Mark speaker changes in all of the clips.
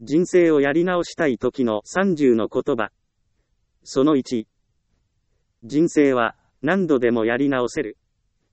Speaker 1: 人生をやり直したい時の30の言葉。その1。人生は何度でもやり直せる。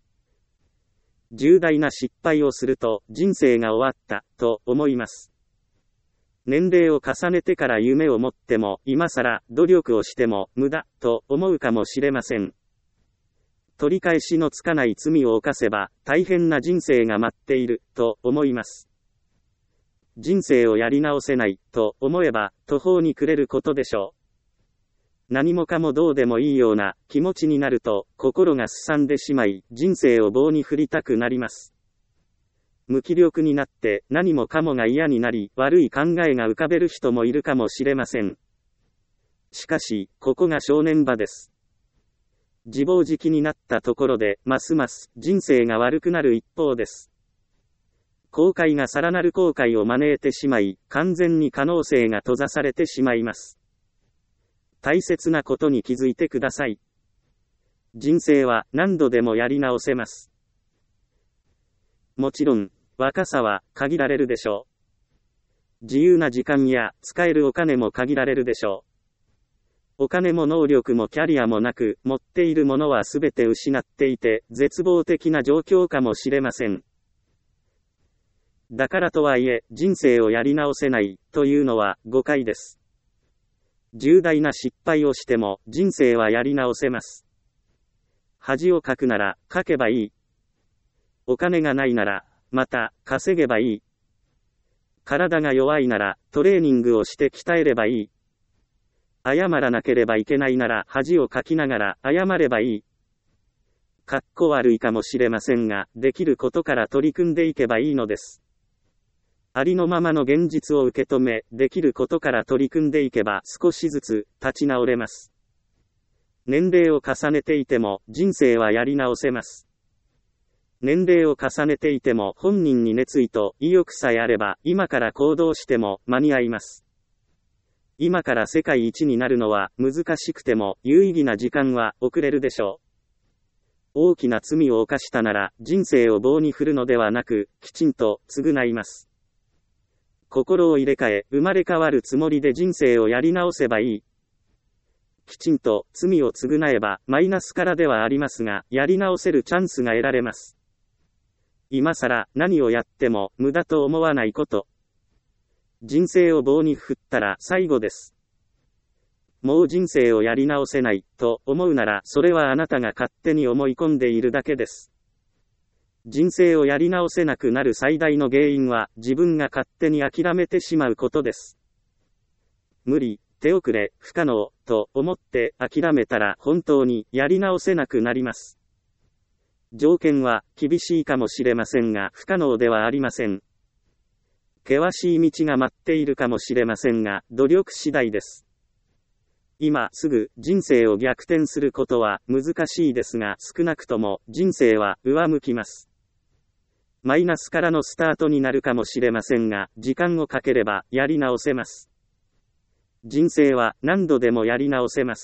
Speaker 1: 重大な失敗をすると人生が終わったと思います。年齢を重ねてから夢を持っても今更努力をしても無駄と思うかもしれません。取り返しのつかない罪を犯せば大変な人生が待っていると思います。人生をやり直せないと思えば途方に暮れることでしょう。何もかもどうでもいいような気持ちになると心がすさんでしまい人生を棒に振りたくなります。無気力になって何もかもが嫌になり悪い考えが浮かべる人もいるかもしれません。しかし、ここが正念場です。自暴自棄になったところでますます人生が悪くなる一方です。後悔がさらなる後悔を招いてしまい、完全に可能性が閉ざされてしまいます。大切なことに気づいてください。人生は何度でもやり直せます。もちろん、若さは限られるでしょう。自由な時間や使えるお金も限られるでしょう。お金も能力もキャリアもなく、持っているものはすべて失っていて、絶望的な状況かもしれません。だからとはいえ、人生をやり直せないというのは誤解です。重大な失敗をしても人生はやり直せます。恥をかくならかけばいい。お金がないならまた稼げばいい。体が弱いならトレーニングをして鍛えればいい。謝らなければいけないなら恥をかきながら謝ればいい。かっこ悪いかもしれませんが、できることから取り組んでいけばいいのです。ありのままの現実を受け止め、できることから取り組んでいけば少しずつ立ち直れます。年齢を重ねていても人生はやり直せます。年齢を重ねていても本人に熱意と意欲さえあれば今から行動しても間に合います。今から世界一になるのは難しくても有意義な時間は遅れるでしょう。大きな罪を犯したなら人生を棒に振るのではなくきちんと償います。心を入れ替え生まれ変わるつもりで人生をやり直せばいい。きちんと罪を償えばマイナスからではありますがやり直せるチャンスが得られます。今更何をやっても無駄と思わないこと。人生を棒に振ったら最後です。もう人生をやり直せないと思うならそれはあなたが勝手に思い込んでいるだけです。人生をやり直せなくなる最大の原因は自分が勝手に諦めてしまうことです。無理、手遅れ、不可能と思って諦めたら本当にやり直せなくなります。条件は厳しいかもしれませんが不可能ではありません。険しい道が待っているかもしれませんが努力次第です。今すぐ人生を逆転することは難しいですが少なくとも人生は上向きます。マイナスからのスタートになるかもしれませんが時間をかければやり直せます。人生は何度でもやり直せます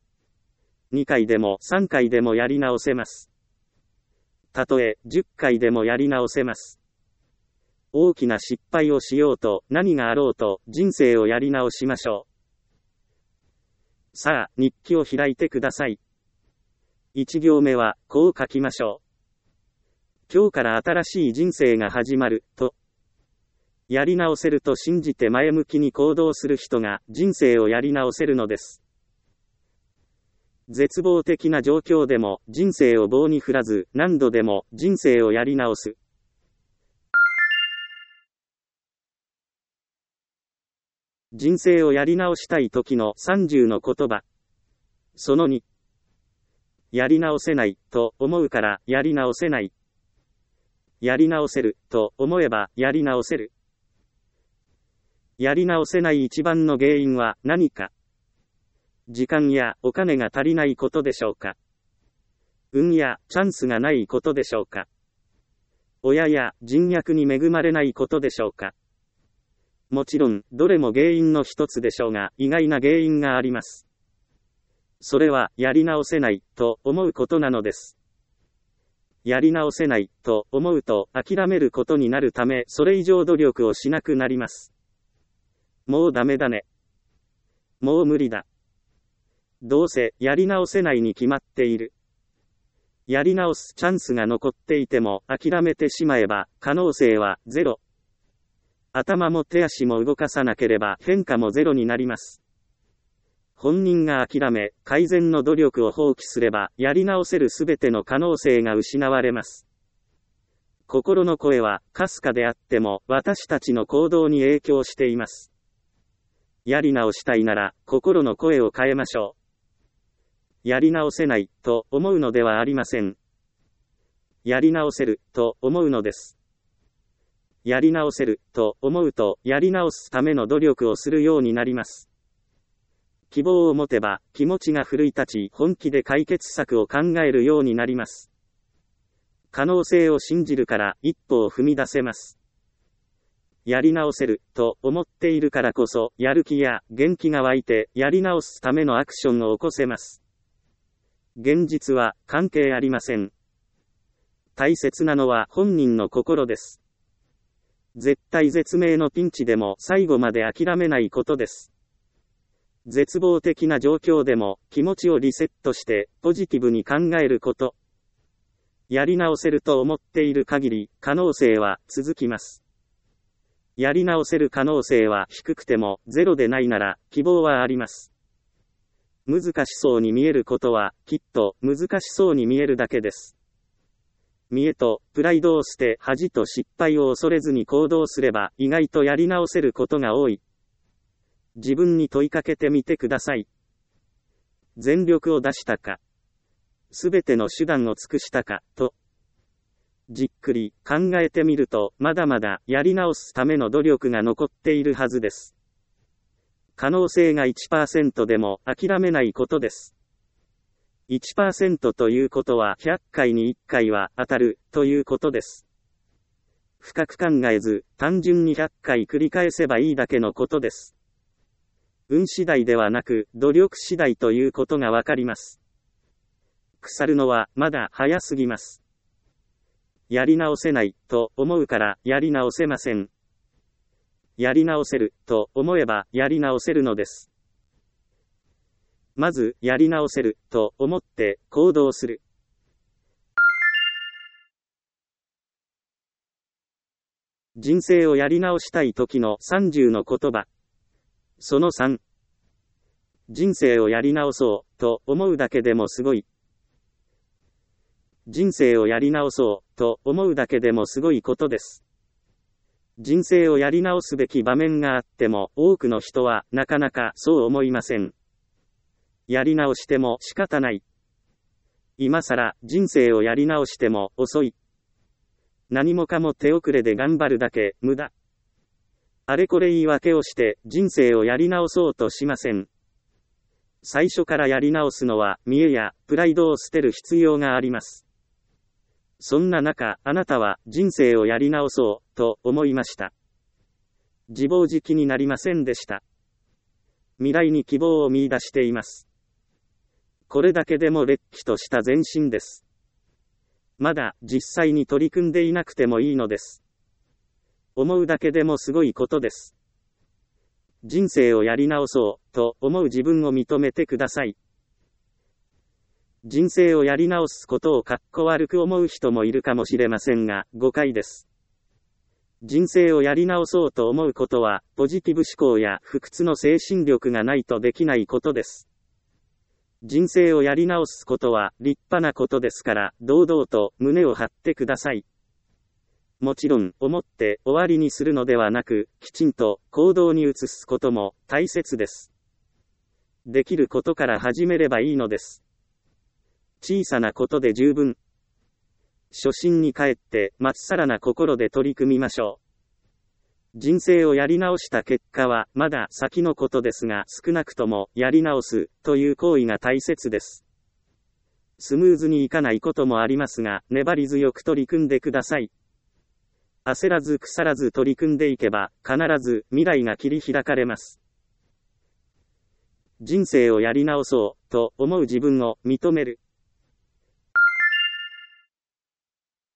Speaker 1: 。2回でも3回でもやり直せます。たとえ10回でもやり直せます。大きな失敗をしようと何があろうと人生をやり直しましょう。さあ、日記を開いてください。1行目はこう書きましょう。今日から新しい人生が始まると。やり直せると信じて前向きに行動する人が人生をやり直せるのです。絶望的な状況でも人生を棒に振らず何度でも人生をやり直す。人生をやり直したい時の30の言葉。その2。やり直せないと思うからやり直せない。やり直せると思えばやり直せる。やり直せない一番の原因は何か。時間やお金が足りないことでしょうか。運やチャンスがないことでしょうか。親や人脈に恵まれないことでしょうか。もちろん、どれも原因の一つでしょうが、意外な原因があります。それは、やり直せない、と思うことなのです。やり直せない、と思うと、諦めることになるため、それ以上努力をしなくなります。 もうダメだね。もう無理だ。どうせやり直せないに決まっている。やり直すチャンスが残っていても諦めてしまえば可能性はゼロ。頭も手足も動かさなければ変化もゼロになります。本人が諦め、改善の努力を放棄すれば、やり直せるすべての可能性が失われます。心の声は、かすかであっても、私たちの行動に影響しています。やり直したいなら、心の声を変えましょう。やり直せない、と思うのではありません。やり直せる、と思うのです。やり直せる、と思うと、やり直すための努力をするようになります。希望を持てば、気持ちが奮い立ち、本気で解決策を考えるようになります。可能性を信じるから、一歩を踏み出せます。やり直せる、と思っているからこそ、やる気や元気が湧いて、やり直すためのアクションを起こせます。現実は、関係ありません。大切なのは本人の心です。絶対絶命のピンチでも最後まで諦めないことです。絶望的な状況でも気持ちをリセットしてポジティブに考えること。やり直せると思っている限り可能性は続きます。やり直せる可能性は低くてもゼロでないなら希望はあります。難しそうに見えることはきっと難しそうに見えるだけです。見栄とプライドを捨て恥と失敗を恐れずに行動すれば意外とやり直せることが多い。自分に問いかけてみてください。全力を出したか、すべての手段を尽くしたか、と。じっくり考えてみると、まだまだやり直すための努力が残っているはずです。可能性が 1% でも諦めないことです。1% ということは100回に1回は当たるということです。深く考えず、単純に100回繰り返せばいいだけのことです。運次第ではなく、努力次第ということがわかります。腐るのはまだ早すぎます。やり直せないと思うからやり直せません。やり直せると思えばやり直せるのです。まず、やり直せると思って行動する。人生をやり直したい時の30の言葉。その3。人生をやり直そうと思うだけでもすごい。人生をやり直そうと思うだけでもすごいことです。人生をやり直すべき場面があっても多くの人はなかなかそう思いません。やり直しても仕方ない。今更人生をやり直しても遅い。何もかも手遅れで頑張るだけ無駄。あれこれ言い訳をして人生をやり直そうとしません。最初からやり直すのは見栄やプライドを捨てる必要があります。そんな中、あなたは人生をやり直そうと思いました。自暴自棄になりませんでした。未来に希望を見出しています。これだけでもれっきとした前進です。まだ実際に取り組んでいなくてもいいのです。思うだけでもすごいことです。人生をやり直そうと思う自分を認めてください。人生をやり直すことをかっこ悪く思う人もいるかもしれませんが、誤解です。人生をやり直そうと思うことは、ポジティブ思考や不屈の精神力がないとできないことです。人生をやり直すことは立派なことですから、堂々と胸を張ってください。もちろん、思って終わりにするのではなく、きちんと行動に移すことも大切です。できることから始めればいいのです。小さなことで十分。初心に帰ってまっさらな心で取り組みましょう。人生をやり直した結果はまだ先のことですが、少なくともやり直すという行為が大切です。スムーズにいかないこともありますが、粘り強く取り組んでください。焦らず腐らず取り組んでいけば、必ず未来が切り開かれます。人生をやり直そうと思う自分を認める。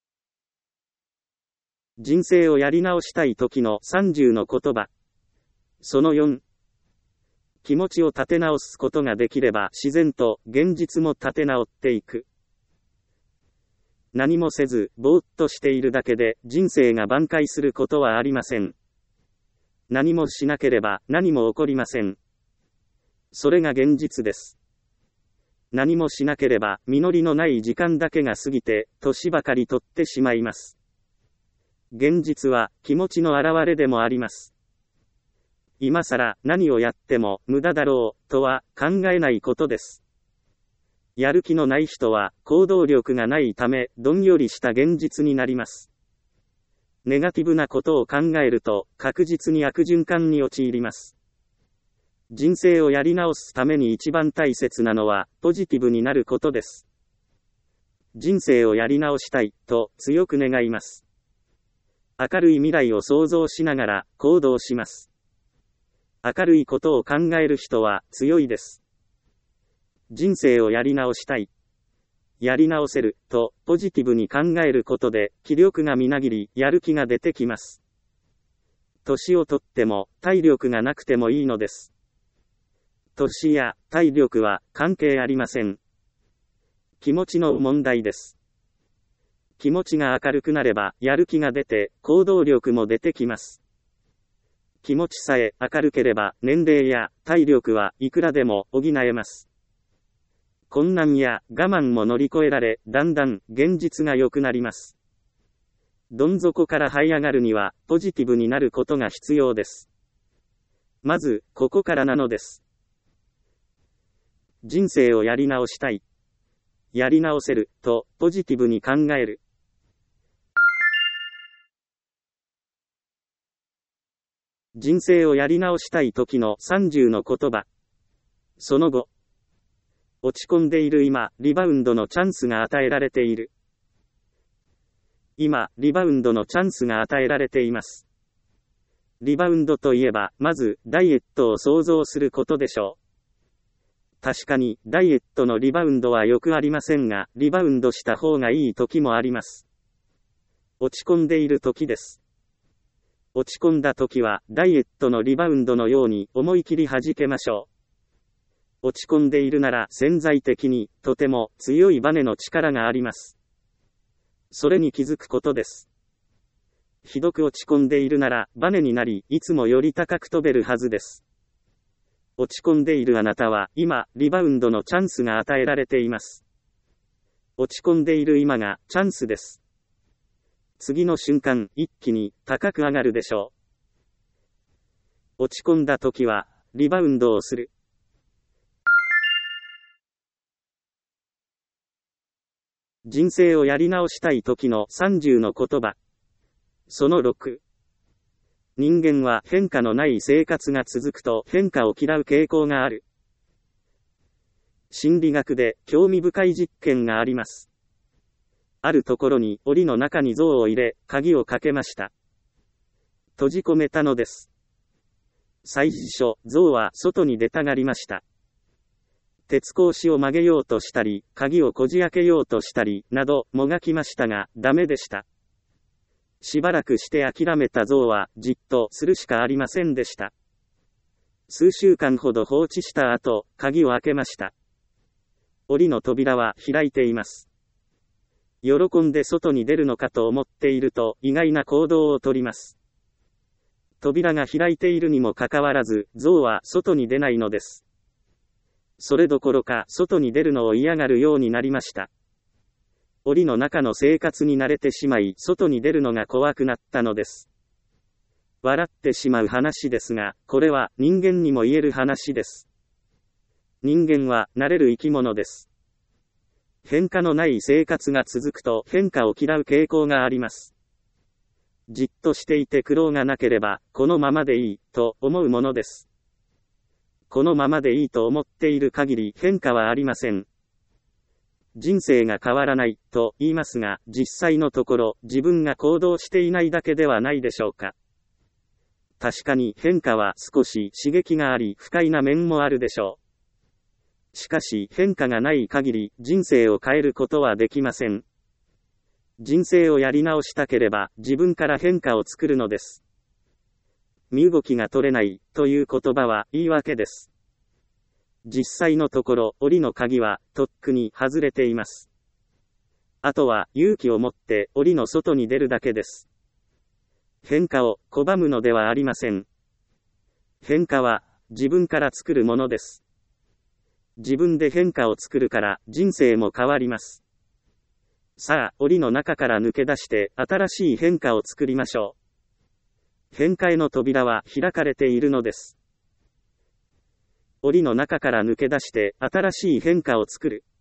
Speaker 1: 人生をやり直したい時の30の言葉。 その4、気持ちを立て直すことができれば自然と現実も立て直っていく。何もせず、ぼーっとしているだけで人生が挽回することはありません。何もしなければ何も起こりません。それが現実です。何もしなければ実りのない時間だけが過ぎて、年ばかり取ってしまいます。現実は気持ちの表れでもあります。今更何をやっても無駄だろうとは考えないことです。やる気のない人は行動力がないためどんよりした現実になります。ネガティブなことを考えると確実に悪循環に陥ります。人生をやり直すために一番大切なのはポジティブになることです。人生をやり直したいと強く願います。明るい未来を想像しながら行動します。明るいことを考える人は強いです。人生をやり直したい。やり直せるとポジティブに考えることで気力がみなぎりやる気が出てきます。年をとっても体力がなくてもいいのです。年や体力は関係ありません。気持ちの問題です。気持ちが明るくなればやる気が出て行動力も出てきます。気持ちさえ明るければ年齢や体力はいくらでも補えます。困難や我慢も乗り越えられ、だんだん現実が良くなります。どん底から這い上がるにはポジティブになることが必要です。まずここからなのです。人生をやり直したい。やり直せるとポジティブに考える。人生をやり直したい時の30の言葉。その後、落ち込んでいる今、リバウンドのチャンスが与えられている。今、リバウンドのチャンスが与えられています。リバウンドといえば、まず、ダイエットを想像することでしょう。確かに、ダイエットのリバウンドはよくありませんが、リバウンドした方がいい時もあります。落ち込んでいる時です。落ち込んだ時は、ダイエットのリバウンドのように思い切り弾けましょう。落ち込んでいるなら潜在的にとても強いバネの力があります。それに気づくことです。ひどく落ち込んでいるならバネになりいつもより高く飛べるはずです。落ち込んでいるあなたは今リバウンドのチャンスが与えられています。落ち込んでいる今がチャンスです。次の瞬間一気に高く上がるでしょう。落ち込んだ時はリバウンドをする。人生をやり直したい時の30の言葉。その6。人間は変化のない生活が続くと変化を嫌う傾向がある。心理学で興味深い実験があります。あるところに檻の中に象を入れ、鍵をかけました。閉じ込めたのです。最初、象は外に出たがりました。鉄格子を曲げようとしたり、鍵をこじ開けようとしたり、など、もがきましたが、ダメでした。しばらくして諦めた象は、じっとするしかありませんでした。数週間ほど放置した後、鍵を開けました。檻の扉は開いています。喜んで外に出るのかと思っていると、意外な行動をとります。扉が開いているにもかかわらず、象は外に出ないのです。それどころか外に出るのを嫌がるようになりました。檻の中の生活に慣れてしまい、外に出るのが怖くなったのです。笑ってしまう話ですが、これは人間にも言える話です。人間は慣れる生き物です。変化のない生活が続くと変化を嫌う傾向があります。じっとしていて苦労がなければ、このままでいい、と思うものです。このままでいいと思っている限り変化はありません。人生が変わらないと言いますが、実際のところ自分が行動していないだけではないでしょうか。確かに変化は少し刺激があり不快な面もあるでしょう。しかし変化がない限り人生を変えることはできません。人生をやり直したければ自分から変化を作るのです。 身動きが取れないという言葉は言い訳です。実際のところ、檻の鍵はとっくに外れています。あとは勇気を持って檻の外に出るだけです。変化を拒むのではありません。変化は自分から作るものです。自分で変化を作るから人生も変わります。さあ、檻の中から抜け出して新しい変化を作りましょう。変化への扉は開かれているのです。檻の中から抜け出して新しい変化を作る。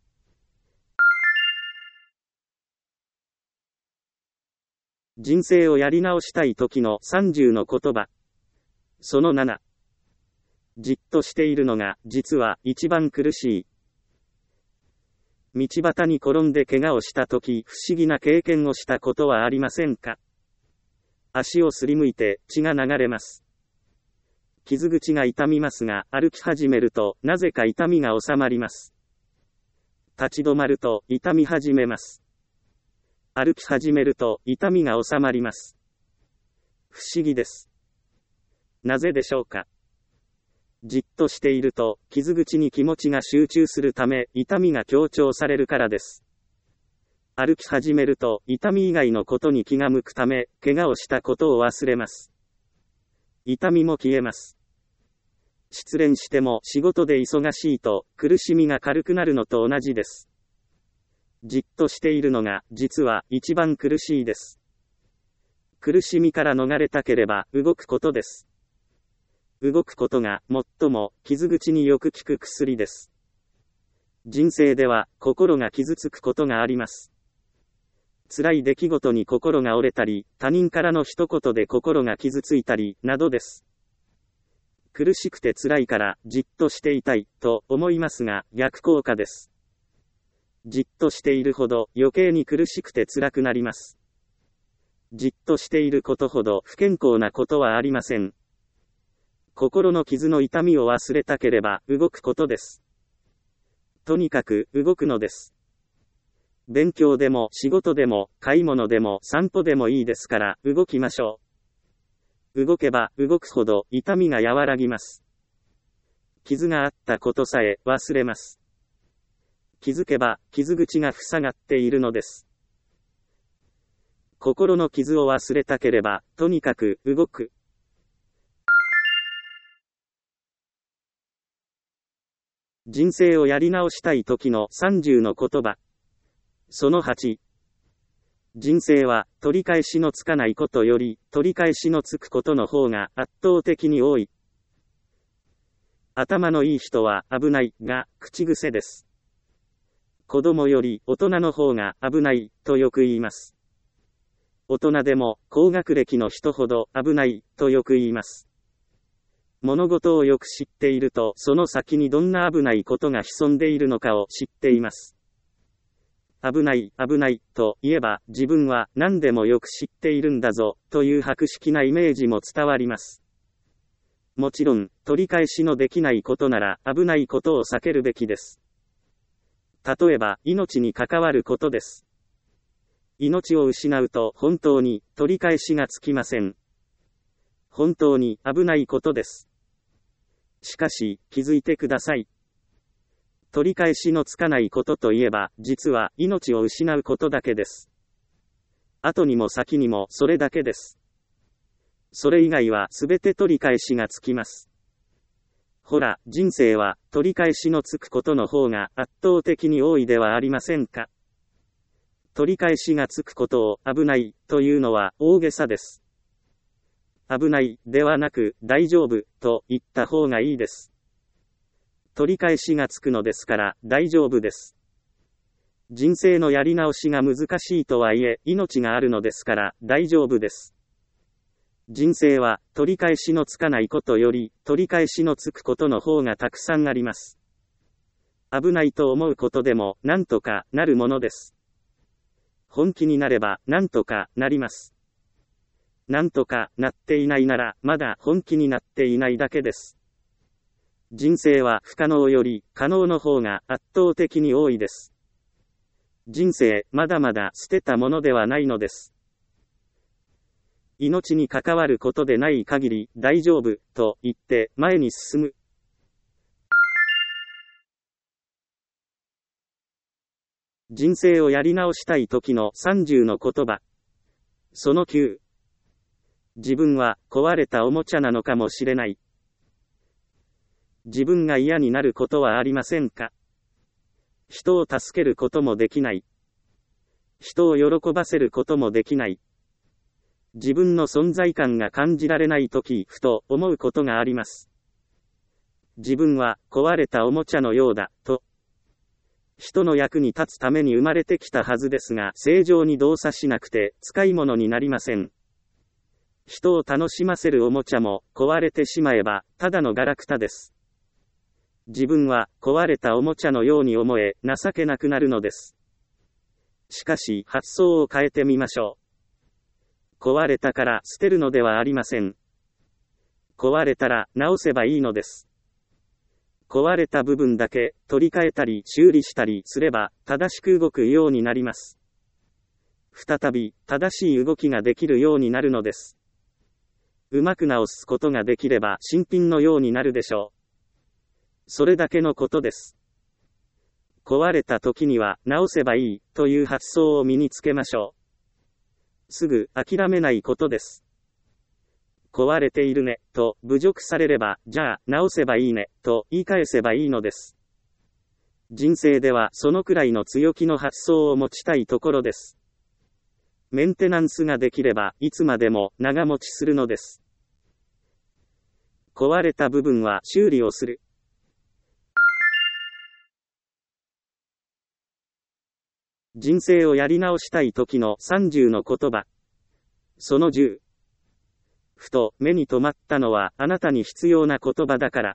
Speaker 1: 人生をやり直したい時の30の言葉。その7。じっとしているのが実は一番苦しい。道端に転んで怪我をした時、不思議な経験をしたことはありませんか？足をすりむいて血が流れます。傷口が痛みますが、歩き始めるとなぜか痛みが収まります。立ち止まると痛み始めます。歩き始めると痛みが収まります。不思議です。なぜでしょうか？じっとしていると傷口に気持ちが集中するため痛みが強調されるからです。歩き始めると痛み以外のことに気が向くため怪我をしたことを忘れます。痛みも消えます。失恋しても仕事で忙しいと苦しみが軽くなるのと同じです。じっとしているのが実は一番苦しいです。苦しみから逃れたければ動くことです。動くことが最も傷口によく効く薬です。人生では心が傷つくことがあります。辛い出来事に心が折れたり、他人からの一言で心が傷ついたり、などです。苦しくて辛いからじっとしていたいと思いますが、逆効果です。じっとしているほど余計に苦しくて辛くなります。じっとしていることほど不健康なことはありません。心の傷の痛みを忘れたければ動くことです。とにかく動くのです。勉強でも仕事でも買い物でも散歩でもいいですから動きましょう。動けば動くほど痛みが和らぎます。傷があったことさえ忘れます。気づけば傷口が塞がっているのです。心の傷を忘れたければとにかく動く。人生をやり直したい時の30の言葉。その8。人生は取り返しのつかないことより取り返しのつくことの方が圧倒的に多い。頭のいい人は危ないが口癖です。子供より大人の方が危ないとよく言います。大人でも高学歴の人ほど危ないとよく言います。物事をよく知っているとその先にどんな危ないことが潜んでいるのかを知っています。危ない危ないと言えば自分は何でもよく知っているんだぞという博識なイメージも伝わります。もちろん取り返しのできないことなら危ないことを避けるべきです。例えば命に関わることです。命を失うと本当に取り返しがつきません。本当に危ないことです。しかし気づいてください。取り返しのつかないことといえば実は命を失うことだけです。後にも先にもそれだけです。それ以外はすべて取り返しがつきます。ほら、人生は取り返しのつくことの方が圧倒的に多いではありませんか。取り返しがつくことを危ないというのは大げさです。危ないではなく大丈夫と言った方がいいです。取り返しがつくのですから大丈夫です。人生のやり直しが難しいとはいえ命があるのですから大丈夫です。人生は取り返しのつかないことより取り返しのつくことの方がたくさんあります。危ないと思うことでもなんとかなるものです。本気になればなんとかなります。なんとかなっていないならまだ本気になっていないだけです。人生は不可能より可能の方が圧倒的に多いです。人生まだまだ捨てたものではないのです。 命に関わることでない限り大丈夫と言って前に進む。人生をやり直したい時の30の言葉。その9。自分は壊れたおもちゃなのかもしれない。自分が嫌になることはありませんか？人を助けることもできない。人を喜ばせることもできない。自分の存在感が感じられないとき、ふと思うことがあります。自分は壊れたおもちゃのようだ、と。人の役に立つために生まれてきたはずですが、正常に動作しなくて使い物になりません。人を楽しませるおもちゃも壊れてしまえば、ただのガラクタです。自分は壊れたおもちゃのように思え、情けなくなるのです。しかし、発想を変えてみましょう。壊れたから捨てるのではありません。壊れたら直せばいいのです。壊れた部分だけ取り替えたり修理したりすれば正しく動くようになります。再び正しい動きができるようになるのです。うまく直すことができれば新品のようになるでしょう。それだけのことです。壊れた時には直せばいいという発想を身につけましょう。すぐ諦めないことです。壊れているね、と侮辱されれば、じゃあ直せばいいね、と言い返せばいいのです。人生ではそのくらいの強気の発想を持ちたいところです。メンテナンスができれば、いつまでも長持ちするのです。壊れた部分は修理をする。人生をやり直したい時の30の言葉。その10。ふと目に留まったのはあなたに必要な言葉だから。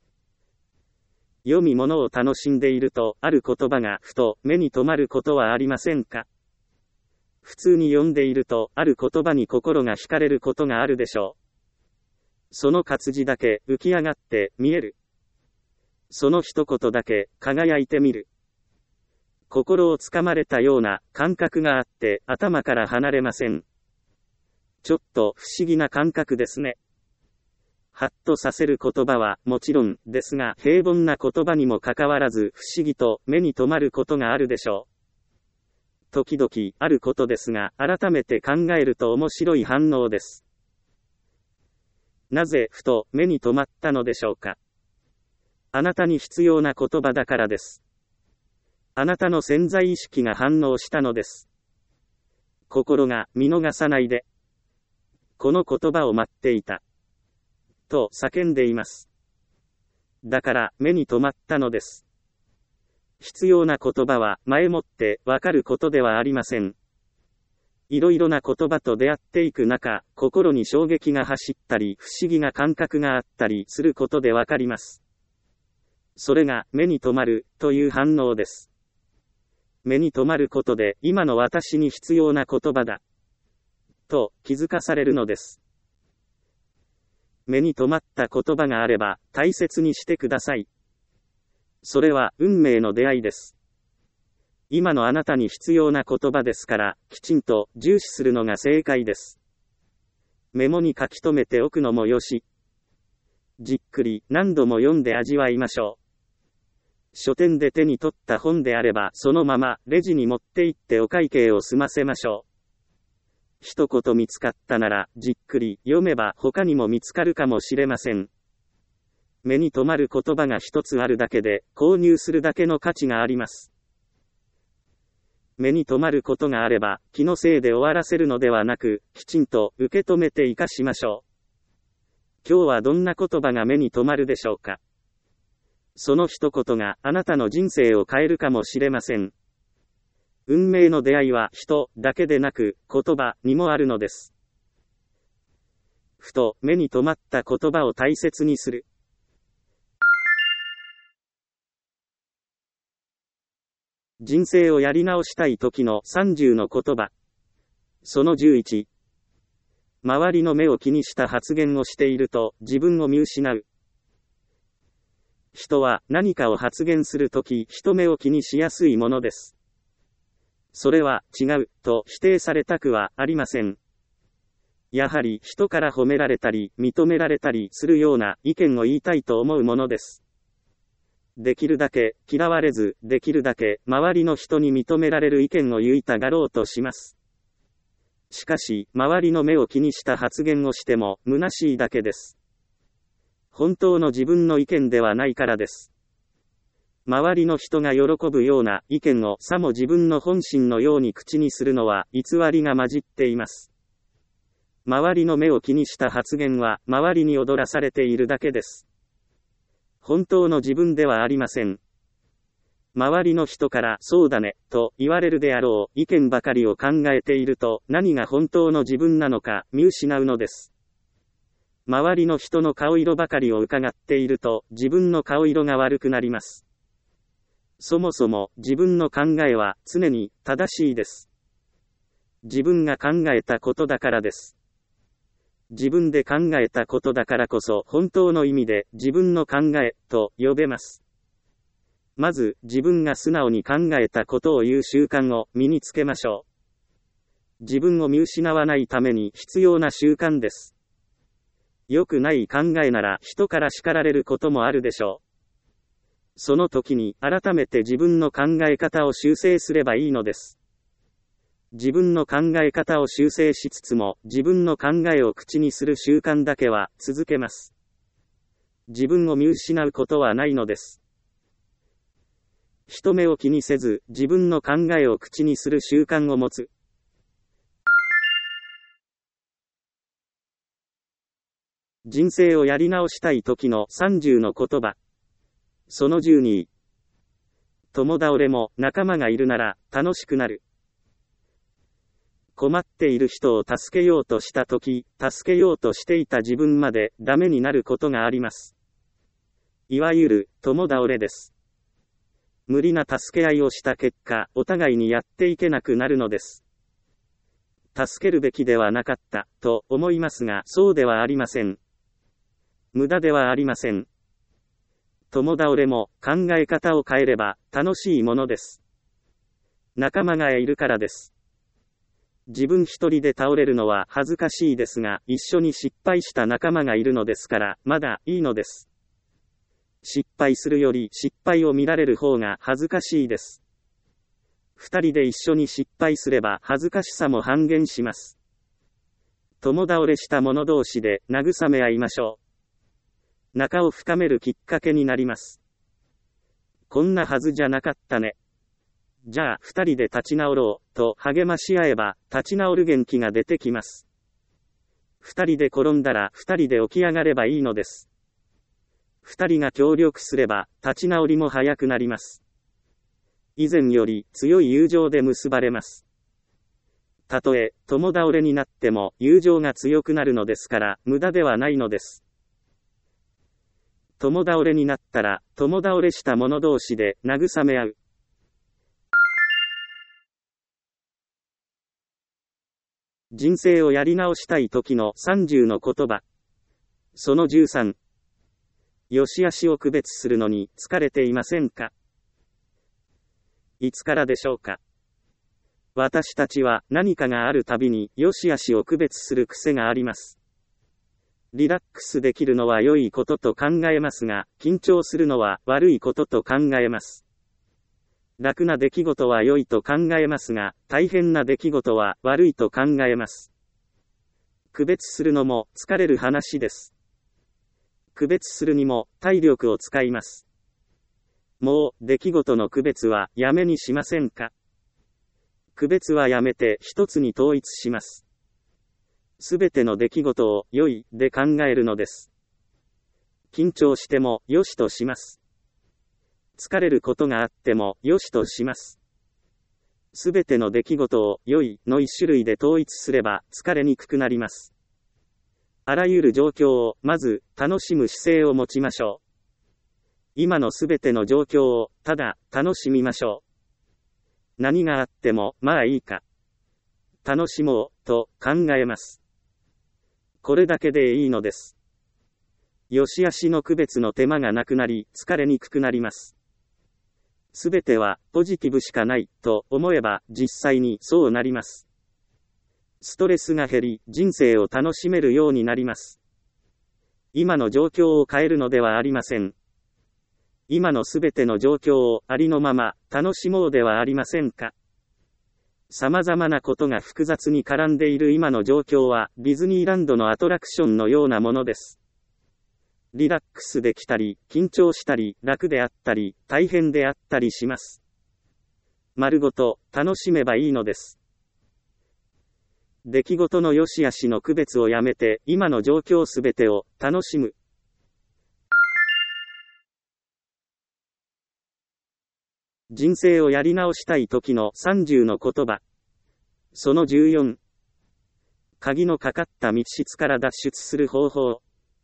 Speaker 1: 読み物を楽しんでいるとある言葉がふと目に留まることはありませんか？普通に読んでいるとある言葉に心が惹かれることがあるでしょう。その活字だけ浮き上がって見える。その一言だけ輝いてみる。心をつかまれたような感覚があって頭から離れません。ちょっと不思議な感覚ですね。ハッとさせる言葉はもちろんですが、平凡な言葉にもかかわらず不思議と目に留まることがあるでしょう。時々あることですが、改めて考えると面白い反応です。なぜふと目に留まったのでしょうか。あなたに必要な言葉だからです。あなたの潜在意識が反応したのです。心が見逃さないで。この言葉を待っていた。と叫んでいます。だから目に留まったのです。必要な言葉は前もってわかることではありません。いろいろな言葉と出会っていく中、心に衝撃が走ったり、不思議な感覚があったりすることでわかります。それが目に留まるという反応です。目に留まることで今の私に必要な言葉だ。と気づかされるのです。目に留まった言葉があれば大切にしてください。それは運命の出会いです。今のあなたに必要な言葉ですから、きちんと重視するのが正解です。メモに書き留めておくのもよし。じっくり何度も読んで味わいましょう。書店で手に取った本であれば、そのままレジに持って行ってお会計を済ませましょう。一言見つかったなら、じっくり読めば他にも見つかるかもしれません。目に留まる言葉が一つあるだけで、購入するだけの価値があります。目に留まることがあれば、気のせいで終わらせるのではなく、きちんと受け止めて生かしましょう。今日はどんな言葉が目に留まるでしょうか。その一言があなたの人生を変えるかもしれません。運命の出会いは人だけでなく言葉にもあるのです。ふと目に留まった言葉を大切にする。人生をやり直したい時の30の言葉。その11。周りの目を気にした発言をしていると自分を見失う。人は何かを発言するとき、人目を気にしやすいものです。それは違うと否定されたくはありません。 やはり人から褒められたり認められたりするような意見を言いたいと思うものです。できるだけ嫌われず、できるだけ周りの人に認められる意見を言いたがろうとします。しかし、周りの目を気にした発言をしても虚しいだけです。本当の自分の意見ではないからです。周りの人が喜ぶような意見をさも自分の本心のように口にするのは偽りが混じっています。周りの目を気にした発言は周りに踊らされているだけです。本当の自分ではありません。周りの人からそうだねと言われるであろう意見ばかりを考えていると何が本当の自分なのか見失うのです。周りの人の顔色ばかりを伺っていると自分の顔色が悪くなります。そもそも自分の考えは常に正しいです。自分が考えたことだからです。自分で考えたことだからこそ本当の意味で自分の考えと呼べます。まず自分が素直に考えたことを言う習慣を身につけましょう。自分を見失わないために必要な習慣です。良くない考えなら人から叱られることもあるでしょう。その時に改めて自分の考え方を修正すればいいのです。自分の考え方を修正しつつも自分の考えを口にする習慣だけは続けます。自分を見失うことはないのです。人目を気にせず自分の考えを口にする習慣を持つ。人生をやり直したい時の30の言葉。その12。共倒れも仲間がいるなら楽しくなる。困っている人を助けようとした時、助けようとしていた自分までダメになることがあります。いわゆる共倒れです。無理な助け合いをした結果、お互いにやっていけなくなるのです。助けるべきではなかったと思いますが、そうではありません。無駄ではありません。共倒れも考え方を変えれば楽しいものです。仲間がいるからです。自分一人で倒れるのは恥ずかしいですが、一緒に失敗した仲間がいるのですから、まだいいのです。失敗するより失敗を見られる方が恥ずかしいです。二人で一緒に失敗すれば恥ずかしさも半減します。共倒れした者同士で慰め合いましょう。仲を深めるきっかけになります。こんなはずじゃなかったね。じゃあ二人で立ち直ろうと励まし合えば立ち直る元気が出てきます。二人で転んだら二人で起き上がればいいのです。二人が協力すれば立ち直りも早くなります。以前より強い友情で結ばれます。たとえ共倒れになっても友情が強くなるのですから無駄ではないのです。共倒れになったら共倒れした者同士で慰め合う。人生をやり直したい時の30の言葉。その13。良し悪しを区別するのに疲れていませんか？いつからでしょうか？私たちは何かがあるたびに良し悪しを区別する癖があります。リラックスできるのは良いことと考えますが、緊張するのは悪いことと考えます。楽な出来事は良いと考えますが、大変な出来事は悪いと考えます。区別するのも疲れる話です。区別するにも体力を使います。もう出来事の区別はやめにしませんか？区別はやめて一つに統一します。すべての出来事を良いで考えるのです。緊張しても良しとします。疲れることがあっても良しとします。すべての出来事を良いの一種類で統一すれば疲れにくくなります。あらゆる状況をまず楽しむ姿勢を持ちましょう。今のすべての状況をただ楽しみましょう。何があってもまあいいか。楽しもうと考えます。これだけでいいのです。良し悪しの区別の手間がなくなり疲れにくくなります。すべてはポジティブしかないと思えば実際にそうなります。 ストレスが減り、人生を楽しめるようになります。今の状況を変えるのではありません。今のすべての状況をありのまま楽しもうではありませんか。様々なことが複雑に絡んでいる今の状況はディズニーランドのアトラクションのようなものです。リラックスできたり、緊張したり、楽であったり、大変であったりします。丸ごと楽しめばいいのです。出来事の良し悪しの区別をやめて、今の状況すべてを楽しむ。人生をやり直したい時の30の言葉。その14。鍵のかかった密室から脱出する方法。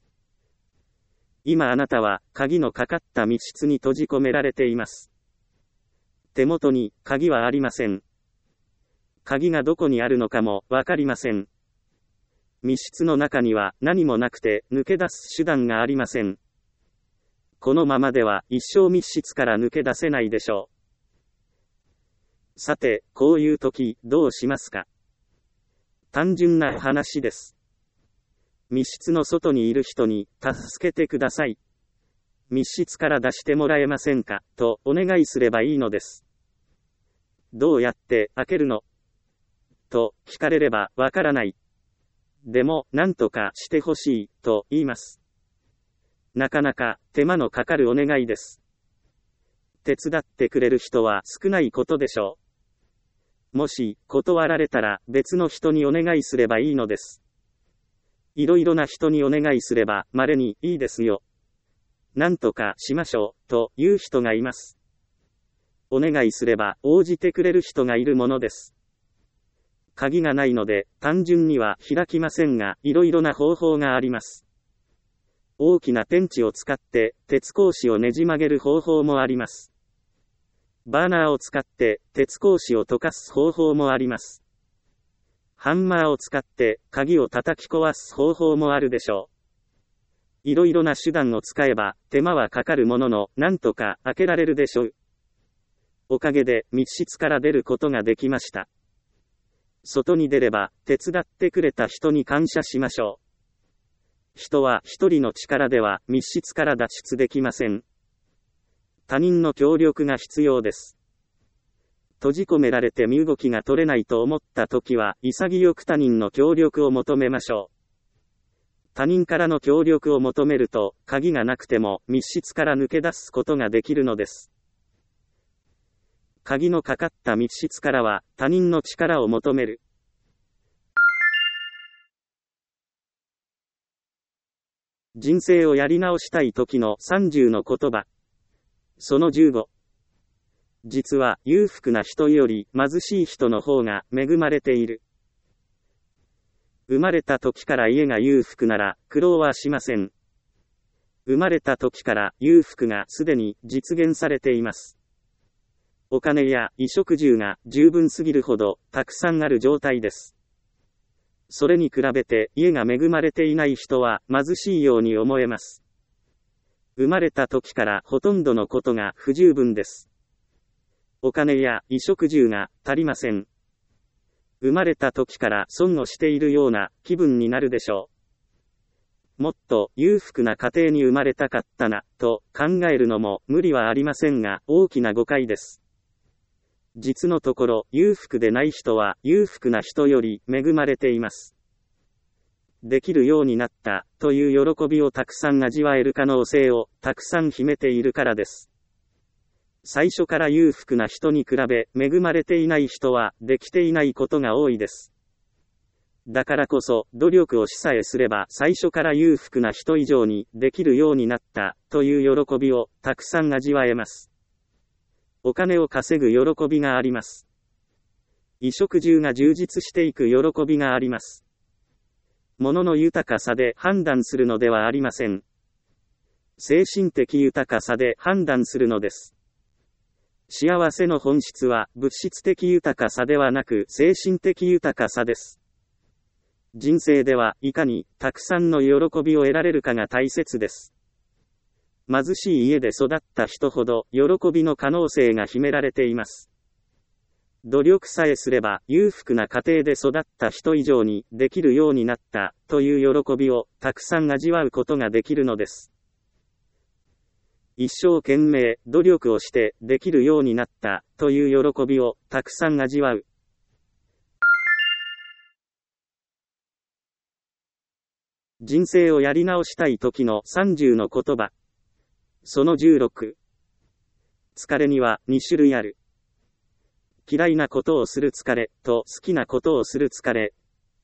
Speaker 1: 今あなたは鍵のかかった密室に閉じ込められています。手元に鍵はありません。鍵がどこにあるのかもわかりません。密室の中には何もなくて抜け出す手段がありません。このままでは一生密室から抜け出せないでしょう。さて、こういう時どうしますか。単純な話です。密室の外にいる人に助けてください。密室から出してもらえませんかとお願いすればいいのです。どうやって開けるのと聞かれればわからない。でも何とかしてほしいと言います。なかなか手間のかかるお願いです。手伝ってくれる人は少ないことでしょう。もし断られたら別の人にお願いすればいいのです。いろいろな人にお願いすれば稀にいいですよ。なんとかしましょうという人がいます。お願いすれば応じてくれる人がいるものです。鍵がないので単純には開きませんが、いろいろな方法があります。大きなペンチを使って鉄格子をねじ曲げる方法もあります。バーナーを使って鉄格子を溶かす方法もあります。ハンマーを使って鍵を叩き壊す方法もあるでしょう。いろいろな手段を使えば手間はかかるものの、なんとか開けられるでしょう。おかげで密室から出ることができました。外に出れば手伝ってくれた人に感謝しましょう。人は一人の力では密室から脱出できません。他人の協力が必要です。閉じ込められて身動きが取れないと思ったときは、潔く他人の協力を求めましょう。他人からの協力を求めると、鍵がなくても密室から抜け出すことができるのです。鍵のかかった密室からは、他人の力を求める。人生をやり直したい時の30の言葉。その15。実は裕福な人より貧しい人の方が恵まれている。生まれた時から家が裕福なら苦労はしません。生まれた時から裕福がすでに実現されています。お金や衣食住が十分すぎるほどたくさんある状態です。それに比べて家が恵まれていない人は貧しいように思えます。生まれた時からほとんどのことが不十分です。お金や衣食住が足りません。生まれた時から損をしているような気分になるでしょう。もっと裕福な家庭に生まれたかったな、と考えるのも無理はありませんが、大きな誤解です。実のところ、裕福でない人は裕福な人より恵まれています。できるようになった、という喜びをたくさん味わえる可能性をたくさん秘めているからです。最初から裕福な人に比べ、恵まれていない人は、できていないことが多いです。だからこそ、努力をしさえすれば、最初から裕福な人以上に、できるようになった、という喜びを、たくさん味わえます。お金を稼ぐ喜びがあります。衣食住が充実していく喜びがあります。物の豊かさで判断するのではありません。精神的豊かさで判断するのです。幸せの本質は物質的豊かさではなく精神的豊かさです。人生ではいかにたくさんの喜びを得られるかが大切です。貧しい家で育った人ほど喜びの可能性が秘められています。 努力さえすれば裕福な家庭で育った人以上にできるようになったという喜びをたくさん味わうことができるのです。一生懸命努力をしてできるようになったという喜びをたくさん味わう。人生をやり直したい時の30の言葉。その16。疲れには2種類ある。嫌いなことをする疲れと好きなことをする疲れ。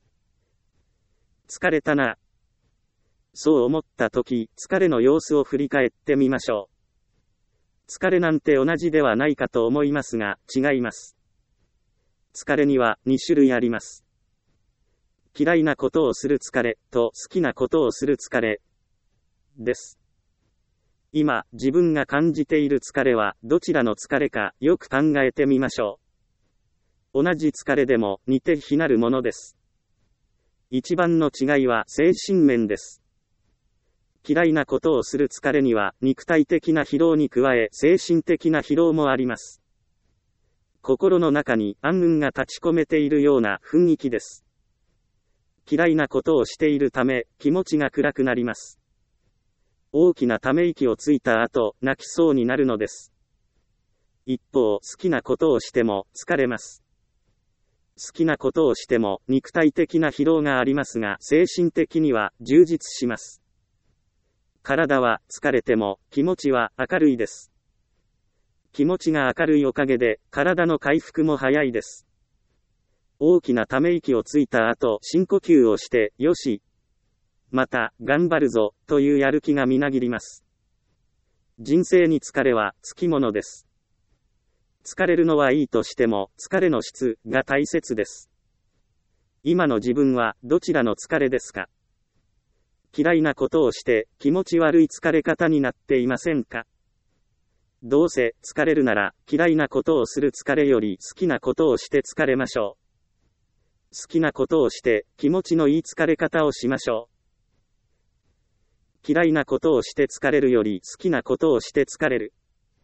Speaker 1: 疲れたな。そう思った時、疲れの様子を振り返ってみましょう。疲れなんて同じではないかと思いますが、違います。疲れには2種類あります。嫌いなことをする疲れと好きなことをする疲れです。今、自分が感じている疲れはどちらの疲れかよく考えてみましょう。同じ疲れでも似て非なるものです。一番の違いは精神面です。嫌いなことをする疲れには肉体的な疲労に加え精神的な疲労もあります。心の中に暗雲が立ち込めているような雰囲気です。嫌いなことをしているため気持ちが暗くなります。大きなため息をついた後、泣きそうになるのです。一方、好きなことをしても疲れます。好きなことをしても肉体的な疲労がありますが、精神的には充実します。体は疲れても気持ちは明るいです。気持ちが明るいおかげで体の回復も早いです。大きなため息をついた後、深呼吸をして、よし。また、頑張るぞ、というやる気がみなぎります。人生に疲れはつきものです。疲れるのはいいとしても、疲れの質が大切です。今の自分はどちらの疲れですか？嫌いなことをして気持ち悪い疲れ方になっていませんか？どうせ疲れるなら嫌いなことをする疲れより好きなことをして疲れましょう。好きなことをして気持ちのいい疲れ方をしましょう。嫌いなことをして疲れるより好きなことをして疲れる。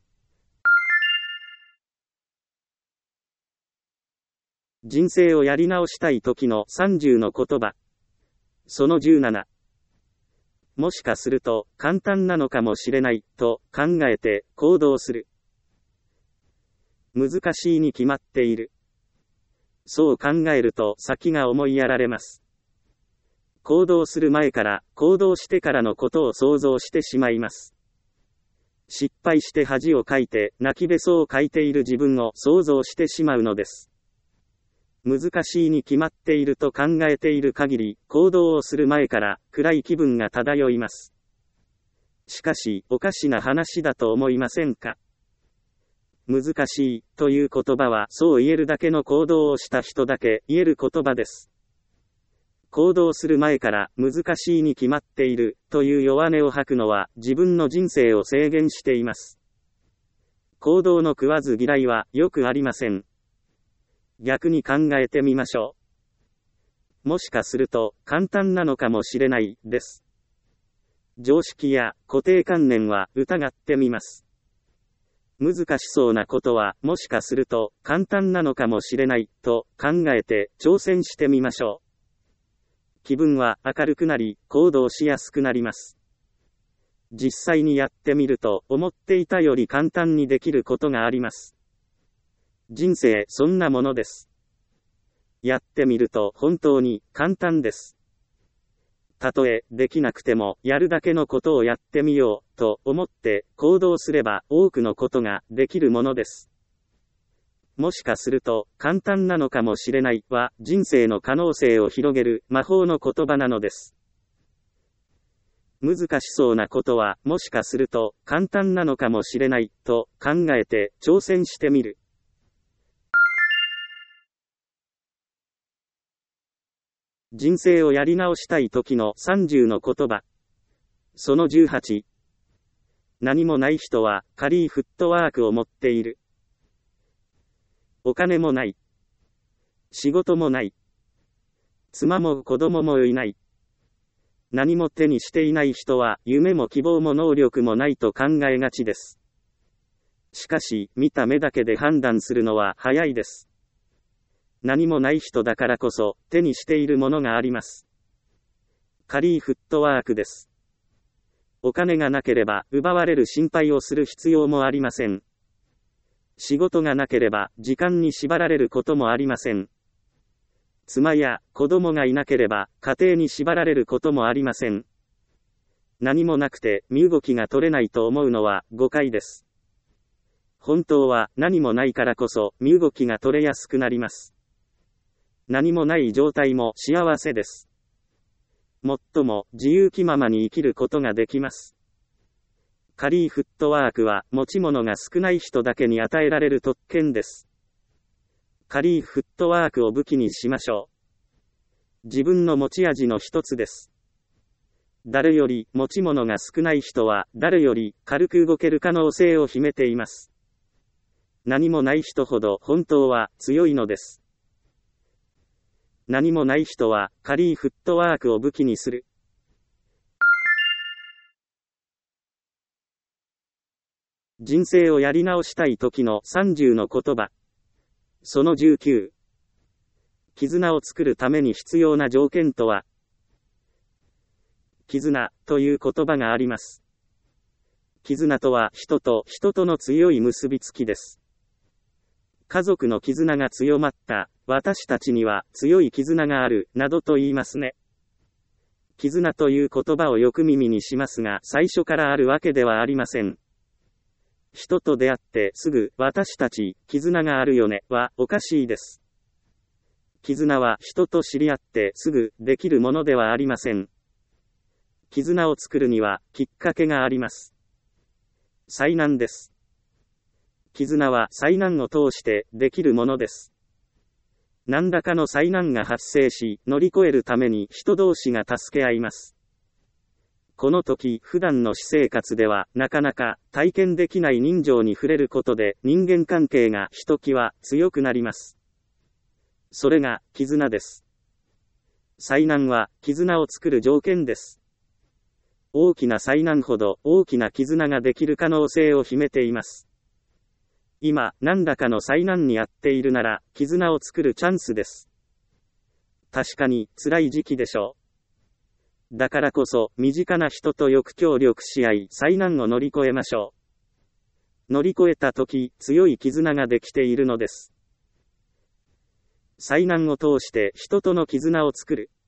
Speaker 1: 人生をやり直したい時の30の言葉。その17。もしかすると簡単なのかもしれないと考えて行動する。難しいに決まっている。そう考えると先が思いやられます。行動する前から行動してからのことを想像してしまいます。失敗して恥をかいて泣きべそをかいている自分を想像してしまうのです。難しいに決まっていると考えている限り、行動をする前から暗い気分が漂います。しかし、おかしな話だと思いませんか？難しいという言葉はそう言えるだけの行動をした人だけ言える言葉です。行動する前から難しいに決まっているという弱音を吐くのは自分の人生を制限しています。行動の食わず嫌いはよくありません。逆に考えてみましょう。もしかすると簡単なのかもしれないです。常識や固定観念は疑ってみます。難しそうなことはもしかすると簡単なのかもしれないと考えて挑戦してみましょう。気分は明るくなり行動しやすくなります。実際にやってみると思っていたより簡単にできることがあります。人生そんなものです。やってみると本当に簡単です。たとえできなくてもやるだけのことをやってみようと思って行動すれば多くのことができるものです。もしかすると簡単なのかもしれないは人生の可能性を広げる魔法の言葉なのです。難しそうなことはもしかすると簡単なのかもしれないと考えて挑戦してみる。人生をやり直したい時の30の言葉。その18。何もない人は軽いフットワークを持っている。お金もない。仕事もない。妻も子供もいない。何も手にしていない人は夢も希望も能力もないと考えがちです。しかし、見た目だけで判断するのは早いです。 何もない人だからこそ、手にしているものがあります。カリーフットワークです。お金がなければ、奪われる心配をする必要もありません。仕事がなければ、時間に縛られることもありません。妻や子供がいなければ、家庭に縛られることもありません。何もなくて、身動きが取れないと思うのは、誤解です。本当は、何もないからこそ、身動きが取れやすくなります。何もない状態も幸せです。もっとも、自由気ままに生きることができます。カリーフットワークは、持ち物が少ない人だけに与えられる特権です。カリーフットワークを武器にしましょう。自分の持ち味の一つです。誰より持ち物が少ない人は、誰より軽く動ける可能性を秘めています。何もない人ほど本当は強いのです。何もない人は、カリーフットワークを武器にする。人生をやり直したい時の30の言葉。その19。絆を作るために必要な条件とは。絆という言葉があります。絆とは人と人との強い結びつきです。家族の絆が強まった、私たちには強い絆がある、などと言いますね。絆という言葉をよく耳にしますが、最初からあるわけではありません。人と出会ってすぐ、私たち、絆があるよね、は、おかしいです。絆は人と知り合ってすぐ、できるものではありません。絆を作るには、きっかけがあります。災難です。絆は災難を通してできるものです。何らかの災難が発生し、乗り越えるために人同士が助け合います。この時、普段の私生活では、なかなか体験できない人情に触れることで、人間関係がひときわ強くなります。それが、絆です。災難は、絆を作る条件です。大きな災難ほど、大きな絆ができる可能性を秘めています。今、何らかの災難に遭っているなら、絆を作るチャンスです。確かに、辛い時期でしょう。だからこそ、身近な人とよく協力し合い、災難を乗り越えましょう。乗り越えたとき、強い絆ができているのです。災難を通して人との絆を作る。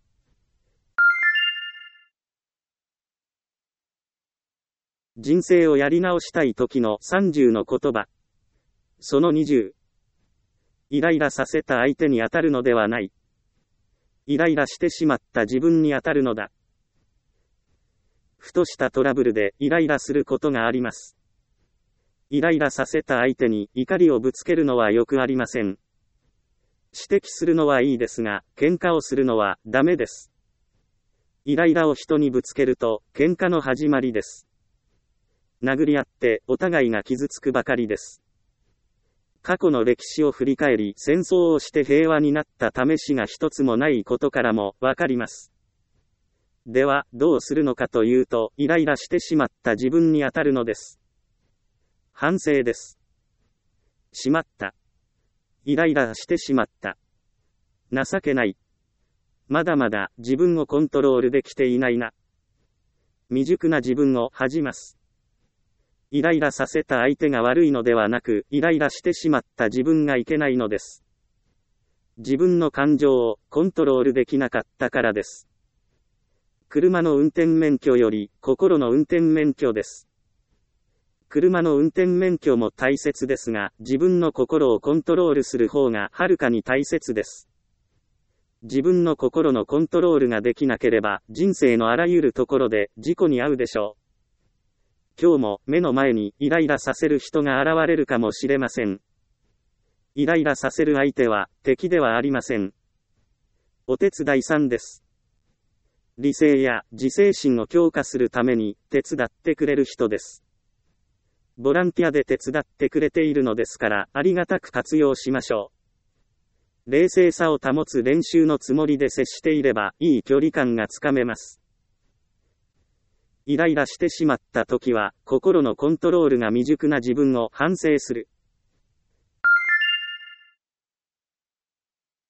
Speaker 1: 人生をやり直したい時の30の言葉。その20。イライラさせた相手に当たるのではない。イライラしてしまった自分に当たるのだ。ふとしたトラブルでイライラすることがあります。イライラさせた相手に怒りをぶつけるのはよくありません。指摘するのはいいですが、喧嘩をするのはダメです。イライラを人にぶつけると、喧嘩の始まりです。殴り合ってお互いが傷つくばかりです。過去の歴史を振り返り、戦争をして平和になった試しが一つもないことからもわかります。では、どうするのかというと、イライラしてしまった自分に当たるのです。反省です。しまった。イライラしてしまった。情けない。まだまだ自分をコントロールできていないな。未熟な自分を恥じます。イライラさせた相手が悪いのではなく、イライラしてしまった自分がいけないのです。自分の感情をコントロールできなかったからです。車の運転免許より心の運転免許です。車の運転免許も大切ですが、自分の心をコントロールする方がはるかに大切です。自分の心のコントロールができなければ、人生のあらゆるところで事故に遭うでしょう。今日も目の前にイライラさせる人が現れるかもしれません。イライラさせる相手は敵ではありません。お手伝いさんです。理性や自制心を強化するために手伝ってくれる人です。ボランティアで手伝ってくれているのですから、ありがたく活用しましょう。冷静さを保つ練習のつもりで接していれば、いい距離感がつかめます。イライラしてしまった時は、心のコントロールが未熟な自分を反省する。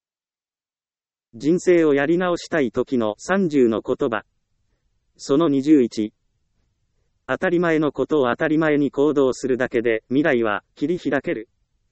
Speaker 1: 人生をやり直したい時の30の言葉。その21。当たり前のことを当たり前に行動するだけで未来は切り開ける。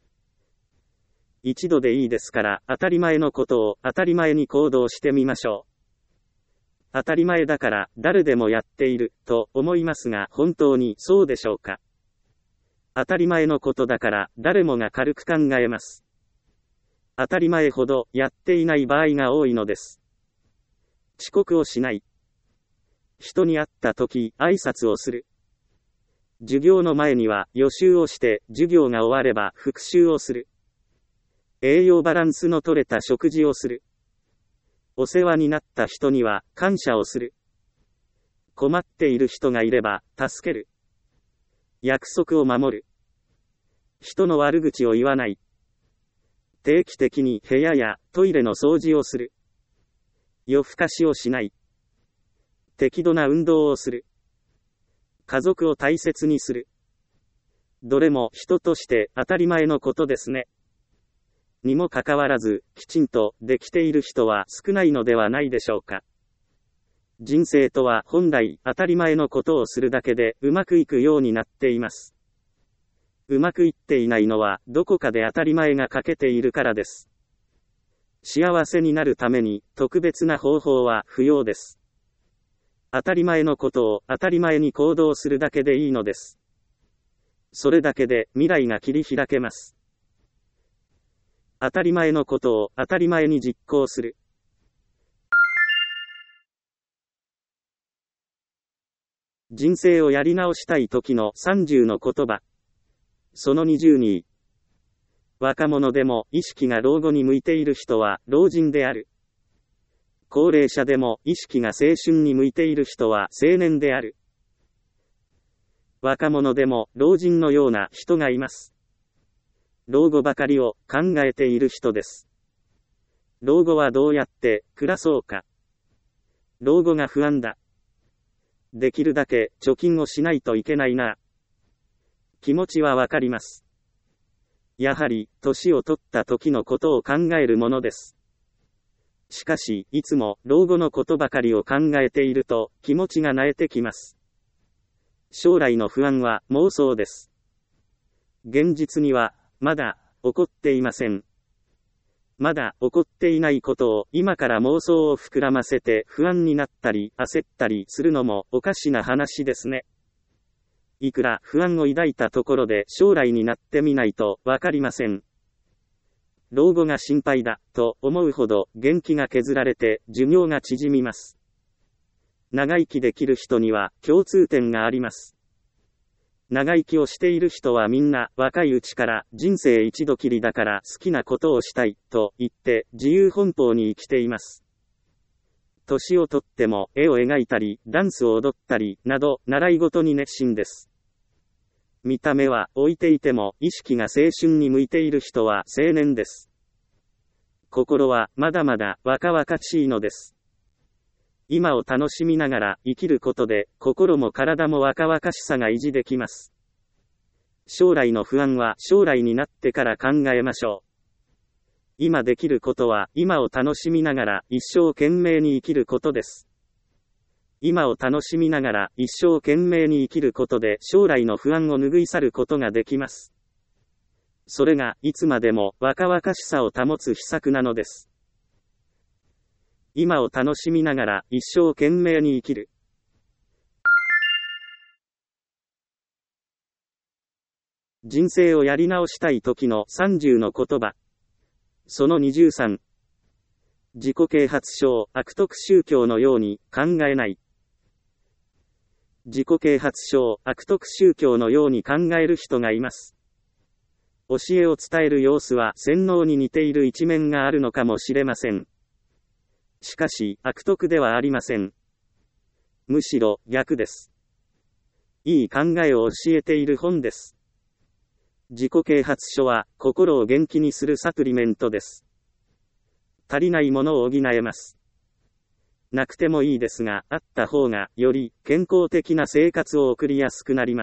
Speaker 1: 一度でいいですから当たり前のことを当たり前に行動してみましょう。当たり前だから誰でもやっていると思いますが本当にそうでしょうか。当たり前のことだから誰もが軽く考えます。当たり前ほどやっていない場合が多いのです。遅刻をしない。人に会った時挨拶をする。授業の前には予習をして授業が終われば復習をする。栄養バランスの取れた食事をする。お世話になった人には感謝をする。困っている人がいれば助ける。約束を守る。人の悪口を言わない。定期的に部屋やトイレの掃除をする。夜更かしをしない。適度な運動をする。家族を大切にする。どれも人として当たり前のことですね。にもかかわらず、きちんとできている人は少ないのではないでしょうか。人生とは本来当たり前のことをするだけでうまくいくようになっています。うまくいっていないのはどこかで当たり前が欠けているからです。幸せになるために特別な方法は不要です。当たり前のことを当たり前に行動するだけでいいのです。それだけで未来が切り開けます。当たり前のことを当たり前に実行する。人生をやり直したい時の30の言葉。その22。若者でも意識が老後に向いている人は老人である。高齢者でも意識が青春に向いている人は青年である。若者でも老人のような人がいます。老後ばかりを考えている人です。老後はどうやって暮らそうか。老後が不安だ。できるだけ貯金をしないといけないな。気持ちはわかります。やはり年を取った時のことを考えるものです。しかしいつも老後のことばかりを考えていると気持ちが萎えてきます。将来の不安は妄想です。現実にはまだ起こっていません。まだ起こっていないことを今から妄想を膨らませて不安になったり焦ったりするのもおかしな話ですね。いくら不安を抱いたところで将来になってみないとわかりません。老後が心配だと思うほど元気が削られて寿命が縮みます。長生きできる人には共通点があります。長生きをしている人はみんな若いうちから人生一度きりだから好きなことをしたいと言って自由奔放に生きています。年をとっても絵を描いたりダンスを踊ったりなど習い事に熱心です。見た目は置いていても意識が青春に向いている人は青年です。心はまだまだ若々しいのです。今を楽しみながら生きることで心も体も若々しさが維持できます。将来の不安は将来になってから考えましょう。今できることは今を楽しみながら一生懸命に生きることです。今を楽しみながら一生懸命に生きることで将来の不安を拭い去ることができます。それがいつまでも若々しさを保つ秘策なのです。今を楽しみながら一生懸命に生きる。人生をやり直したい時の30の言葉。その23。自己啓発書、悪徳宗教のように考えない。自己啓発書、悪徳宗教のように考える人がいます。教えを伝える様子は洗脳に似ている一面があるのかもしれません。しかし、悪徳ではありません。むしろ、逆です。いい考えを教えている本です。自己啓発書は、心を元気にするサプリメントです。足りないものを補えます。なくてもいいですが、あった方が、より健康的な生活を送りやすくなります。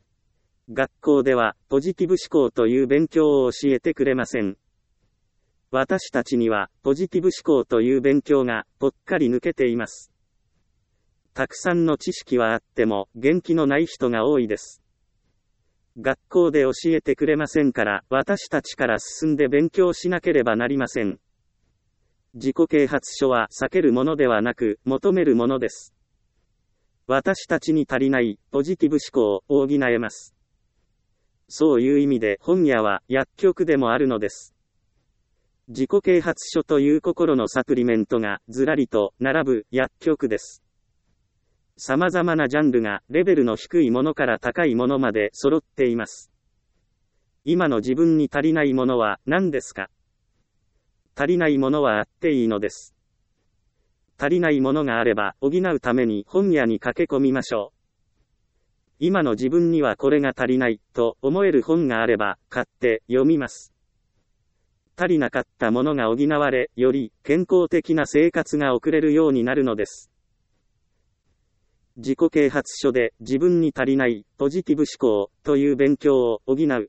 Speaker 1: 学校では、ポジティブ思考という勉強を教えてくれません。 私たちには、ポジティブ思考という勉強が、ぽっかり抜けています。たくさんの知識はあっても、元気のない人が多いです。学校で教えてくれませんから、私たちから進んで勉強しなければなりません。自己啓発書は避けるものではなく、求めるものです。私たちに足りないポジティブ思考を補えます。そういう意味で本屋は薬局でもあるのです。自己啓発書という心のサプリメントがずらりと並ぶ薬局です。様々なジャンルがレベルの低いものから高いものまで揃っています。今の自分に足りないものは何ですか？足りないものはあっていいのです。足りないものがあれば補うために本屋に駆け込みましょう。今の自分にはこれが足りないと思える本があれば買って読みます。足りなかったものが補われ、より健康的な生活が送れるようになるのです。自己啓発書で自分に足りないポジティブ思考という勉強を補う。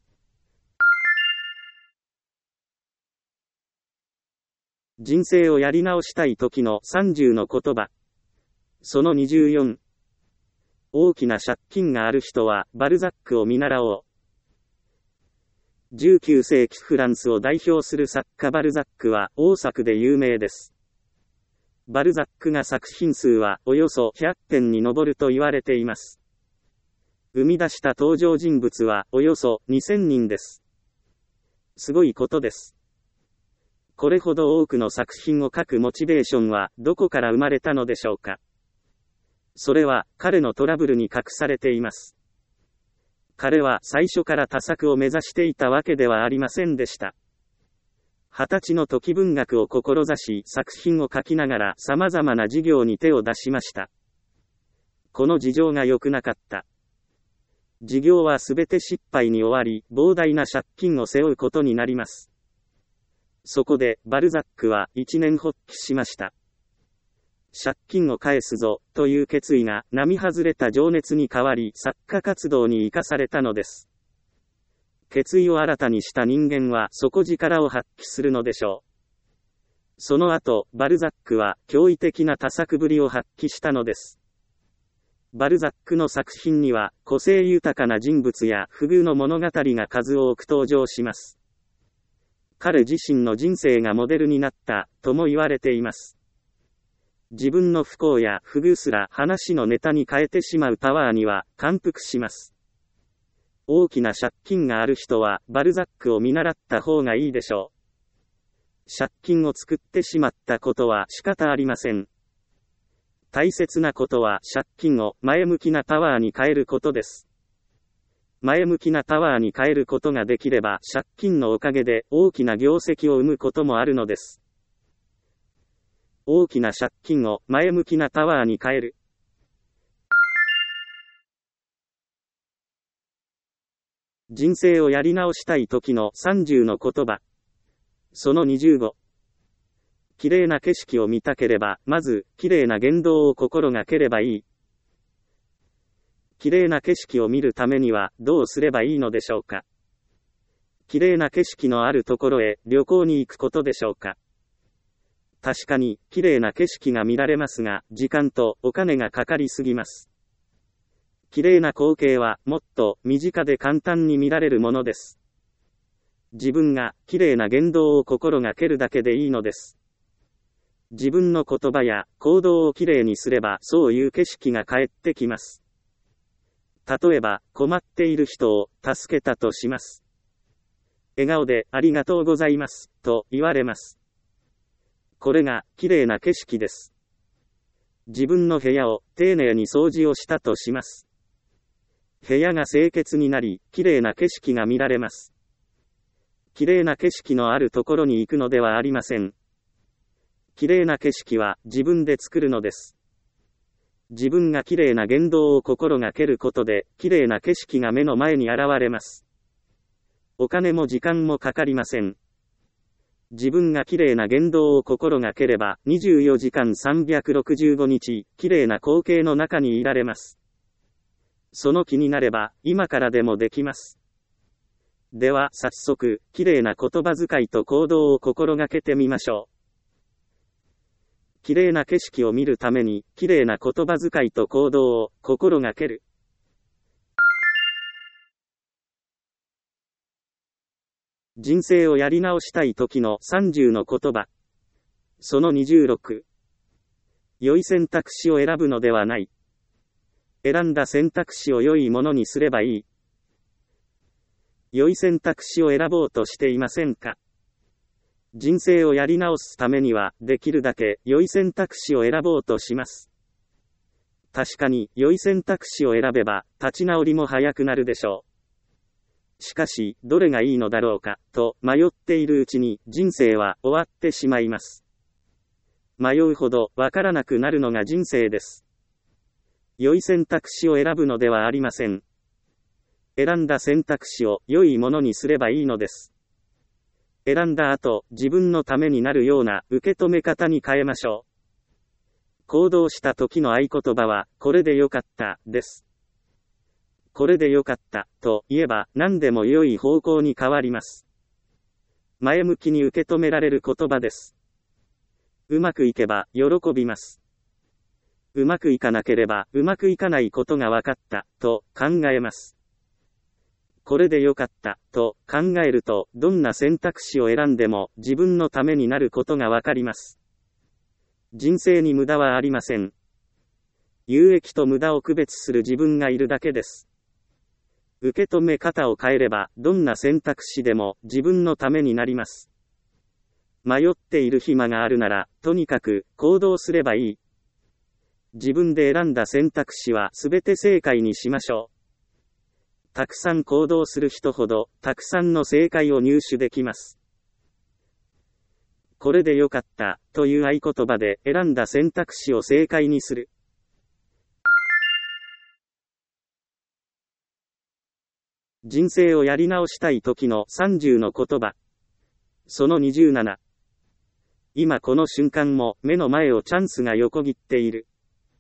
Speaker 1: 人生をやり直したい時の30の言葉。その24。大きな借金がある人はバルザックを見習おう。19世紀フランスを代表する作家バルザックは大作で有名です。バルザックが作品数はおよそ100点に上ると言われています。生み出した登場人物はおよそ2000人です。すごいことです。これほど多くの作品を書くモチベーションはどこから生まれたのでしょうか。それは彼のトラブルに隠されています。彼は最初から多作を目指していたわけではありませんでした。20歳の時文学を志し作品を書きながら様々な事業に手を出しました。この事情が良くなかった。事業はすべて失敗に終わり、膨大な借金を背負うことになります。そこで、バルザックは一念発起しました。借金を返すぞ、という決意が、並外れた情熱に変わり、作家活動に生かされたのです。決意を新たにした人間は、底力を発揮するのでしょう。その後、バルザックは、驚異的な多作ぶりを発揮したのです。バルザックの作品には、個性豊かな人物や不遇の物語が数多く登場します。彼自身の人生がモデルになった、とも言われています。自分の不幸や不遇すら話のネタに変えてしまうパワーには感服します。大きな借金がある人はバルザックを見習った方がいいでしょう。借金を作ってしまったことは仕方ありません。大切なことは借金を前向きなパワーに変えることです。前向きなパワーに変えることができれば借金のおかげで大きな業績を生むこともあるのです。大きな借金を前向きなパワーに変える。人生をやり直したい時の30の言葉。その25。綺麗な景色を見たければ、まず、綺麗な言動を心がければいい。綺麗な景色を見るためには、どうすればいいのでしょうか。綺麗な景色のあるところへ旅行に行くことでしょうか。確かに、綺麗な景色が見られますが、時間とお金がかかりすぎます。綺麗な光景は、もっと身近で簡単に見られるものです。自分が綺麗な言動を心がけるだけでいいのです。自分の言葉や行動を綺麗にすれば、そういう景色が返ってきます。例えば、困っている人を助けたとします。笑顔でありがとうございます、と言われます。これが綺麗な景色です。自分の部屋を丁寧に掃除をしたとします。部屋が清潔になり、綺麗な景色が見られます。綺麗な景色のあるところに行くのではありません。綺麗な景色は自分で作るのです。自分が綺麗な言動を心がけることで、綺麗な景色が目の前に現れます。お金も時間もかかりません。自分が綺麗な言動を心がければ、24時間365日、綺麗な光景の中にいられます。その気になれば、今からでもできます。 では早速、きれいな言葉遣いと行動を心がけてみましょう。きれいな景色を見るために、きれいな言葉遣いと行動を心がける。人生をやり直したい時の30の言葉。その26。良い選択肢を選ぶのではない。選んだ選択肢を良いものにすればいい。良い選択肢を選ぼうとしていませんか？人生をやり直すためには、できるだけ良い選択肢を選ぼうとします。確かに、良い選択肢を選べば、立ち直りも早くなるでしょう。しかし、どれがいいのだろうか、と迷っているうちに、人生は終わってしまいます。迷うほど、わからなくなるのが人生です。良い選択肢を選ぶのではありません。選んだ選択肢を良いものにすればいいのです。選んだ後、自分のためになるような受け止め方に変えましょう。行動した時の合言葉は、これでよかった、です。これでよかった、と言えば何でも良い方向に変わります。前向きに受け止められる言葉です。うまくいけば、喜びます。うまくいかなければ、うまくいかないことが分かった、と考えます。これでよかった、と考えると、どんな選択肢を選んでも、自分のためになることがわかります。人生に無駄はありません。有益と無駄を区別する自分がいるだけです。受け止め方を変えれば、どんな選択肢でも、自分のためになります。迷っている暇があるなら、とにかく、行動すればいい。自分で選んだ選択肢は、すべて正解にしましょう。たくさん行動する人ほど、たくさんの正解を入手できます。これでよかった、という合言葉で選んだ選択肢を正解にする。人生をやり直したい時の30の言葉。その27。今この瞬間も目の前をチャンスが横切っている。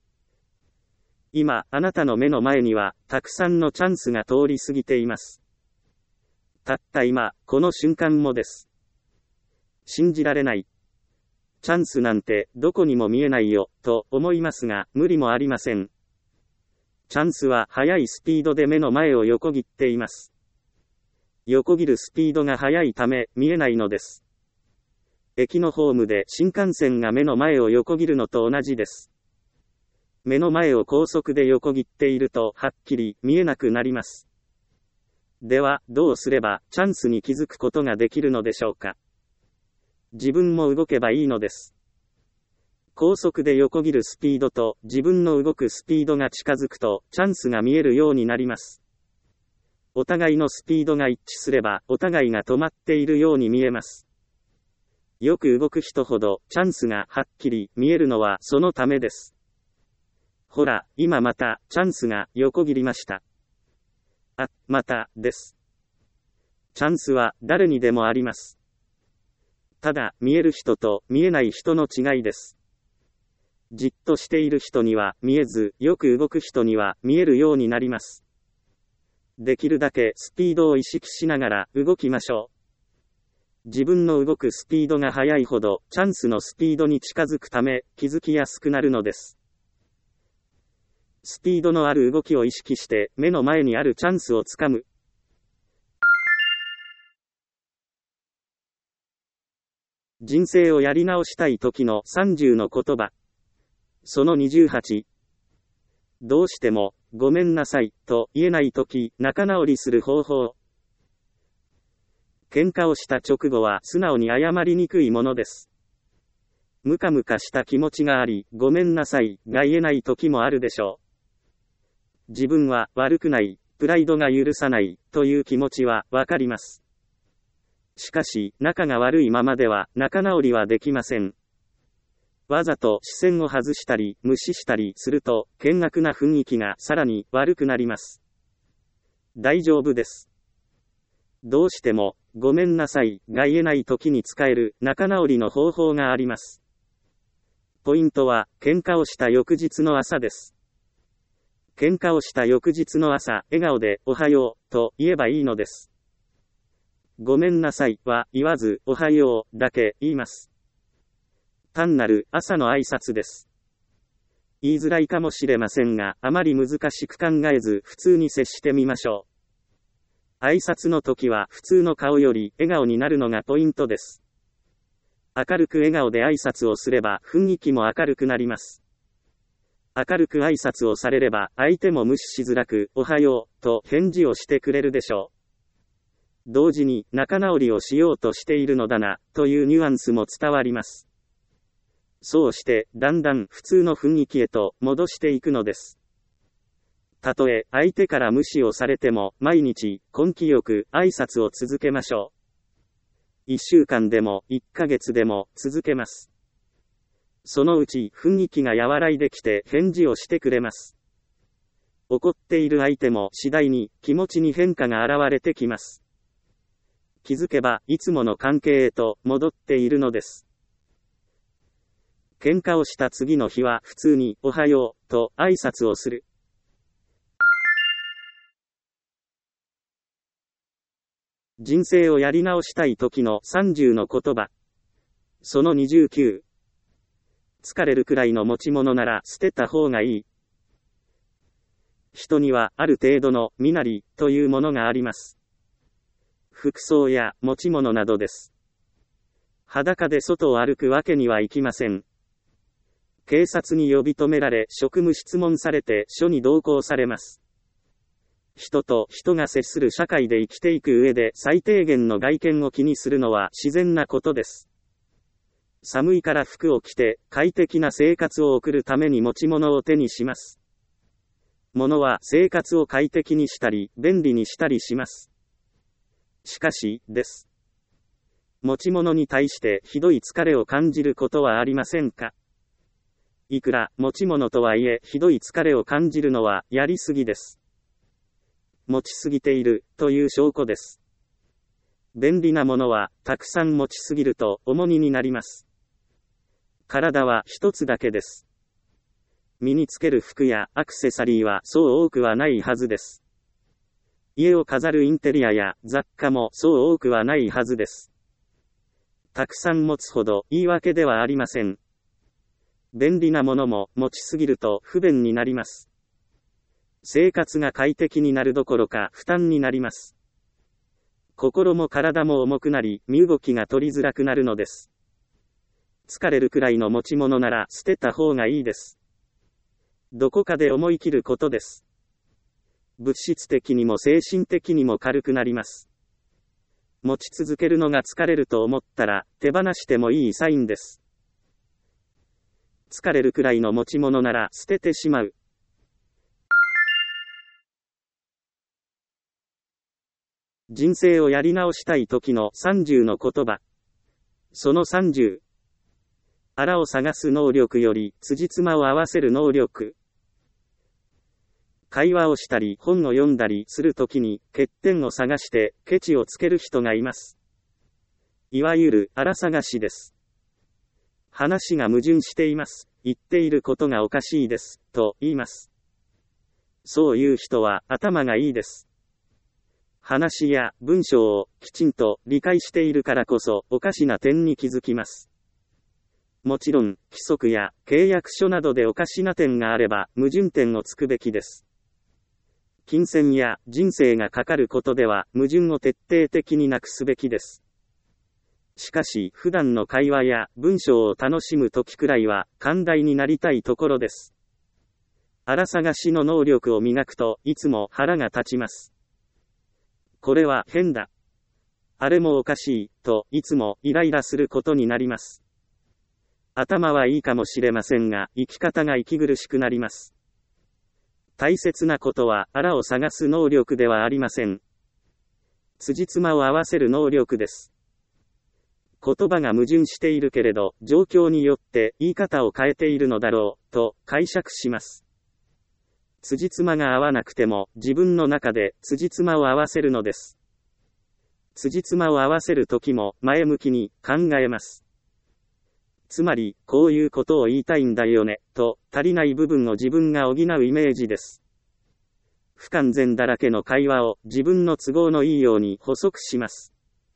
Speaker 1: 今、あなたの目の前には、たくさんのチャンスが通り過ぎています。たった今、この瞬間もです。信じられない。チャンスなんて、どこにも見えないよ、と思いますが、無理もありません。チャンスは速いスピードで目の前を横切っています。横切るスピードが速いため、見えないのです。駅のホームで新幹線が目の前を横切るのと同じです。目の前を高速で横切っているとはっきり見えなくなります。では、どうすればチャンスに気づくことができるのでしょうか。自分も動けばいいのです。高速で横切るスピードと自分の動くスピードが近づくとチャンスが見えるようになります。お互いのスピードが一致すればお互いが止まっているように見えます。よく動く人ほどチャンスがはっきり見えるのはそのためです。ほら、今また、チャンスが横切りました。あ、また、です。チャンスは誰にでもあります。ただ、見える人と見えない人の違いです。じっとしている人には見えず、よく動く人には見えるようになります。できるだけスピードを意識しながら動きましょう。自分の動くスピードが速いほど、チャンスのスピードに近づくため、気づきやすくなるのです。スピードのある動きを意識して、目の前にあるチャンスをつかむ。人生をやり直したい時の30の言葉。その28。どうしても、ごめんなさい、と言えない時、仲直りする方法。喧嘩をした直後は素直に謝りにくいものです。ムカムカした気持ちがあり、ごめんなさい、が言えない時もあるでしょう。自分は悪くない、プライドが許さない、という気持ちはわかります。しかし、仲が悪いままでは仲直りはできません。わざと視線を外したり、無視したりすると、険悪な雰囲気がさらに悪くなります。大丈夫です。どうしても、ごめんなさい、が言えない時に使える仲直りの方法があります。ポイントは、喧嘩をした翌日の朝です。喧嘩をした翌日の朝、笑顔で、おはよう、と言えばいいのです。 ごめんなさいは言わず、おはようだけ言います。単なる朝の挨拶です。言いづらいかもしれませんが、あまり難しく考えず普通に接してみましょう。挨拶の時は普通の顔より笑顔になるのがポイントです。明るく笑顔で挨拶をすれば雰囲気も明るくなります。明るく挨拶をされれば相手も無視しづらく、おはようと返事をしてくれるでしょう。同時に仲直りをしようとしているのだなというニュアンスも伝わります。そうしてだんだん普通の雰囲気へと戻していくのです。たとえ相手から無視をされても毎日根気よく挨拶を続けましょう。1週間でも1ヶ月でも続けます。そのうち雰囲気が和らいできて返事をしてくれます。怒っている相手も次第に気持ちに変化が現れてきます。気づけばいつもの関係へと戻っているのです。喧嘩をした次の日は普通におはようと挨拶をする。人生をやり直したい時の30の言葉。その29。疲れるくらいの持ち物なら捨てた方がいい。人にはある程度の身なりというものがあります。服装や持ち物などです。裸で外を歩くわけにはいきません。警察に呼び止められ職務質問されて署に同行されます。人と人が接する社会で生きていく上で最低限の外見を気にするのは自然なことです。寒いから服を着て快適な生活を送るために持ち物を手にします。物は生活を快適にしたり便利にしたりします。しかし、です。持ち物に対してひどい疲れを感じることはありませんか？いくら持ち物とはいえひどい疲れを感じるのはやりすぎです。持ちすぎているという証拠です。便利なものはたくさん持ちすぎると重荷になります。体は一つだけです。身につける服やアクセサリーはそう多くはないはずです。家を飾るインテリアや雑貨もそう多くはないはずです。たくさん持つほどいいわけではありません。便利なものも持ちすぎると不便になります。生活が快適になるどころか負担になります。心も体も重くなり、身動きが取りづらくなるのです。疲れるくらいの持ち物なら捨てた方がいいです。どこかで思い切ることです。物質的にも精神的にも軽くなります。持ち続けるのが疲れると思ったら手放してもいいサインです。疲れるくらいの持ち物なら捨ててしまう。人生をやり直したい時の30の言葉。その30。あらを探す能力より辻褄を合わせる能力。会話をしたり本を読んだりするときに欠点を探してケチをつける人がいます。いわゆるあら探しです。話が矛盾しています。言っていることがおかしいです。と言います。そういう人は頭がいいです。話や文章をきちんと理解しているからこそおかしな点に気づきます。もちろん、規則や契約書などでおかしな点があれば矛盾点をつくべきです。金銭や人生がかかることでは矛盾を徹底的になくすべきです。しかし、普段の会話や文章を楽しむときくらいは寛大になりたいところです。あら探しの能力を磨くといつも腹が立ちます。これは変だ。あれもおかしい、といつもイライラすることになります。頭はいいかもしれませんが、生き方が息苦しくなります。大切なことは、あらを探す能力ではありません。辻褄を合わせる能力です。言葉が矛盾しているけれど、状況によって言い方を変えているのだろう、と解釈します。辻褄が合わなくても、自分の中で辻褄を合わせるのです。辻褄を合わせるときも前向きに考えます。つまり、こういうことを言いたいんだよね、と足りない部分を自分が補うイメージです。不完全だらけの会話を自分の都合のいいように補足します。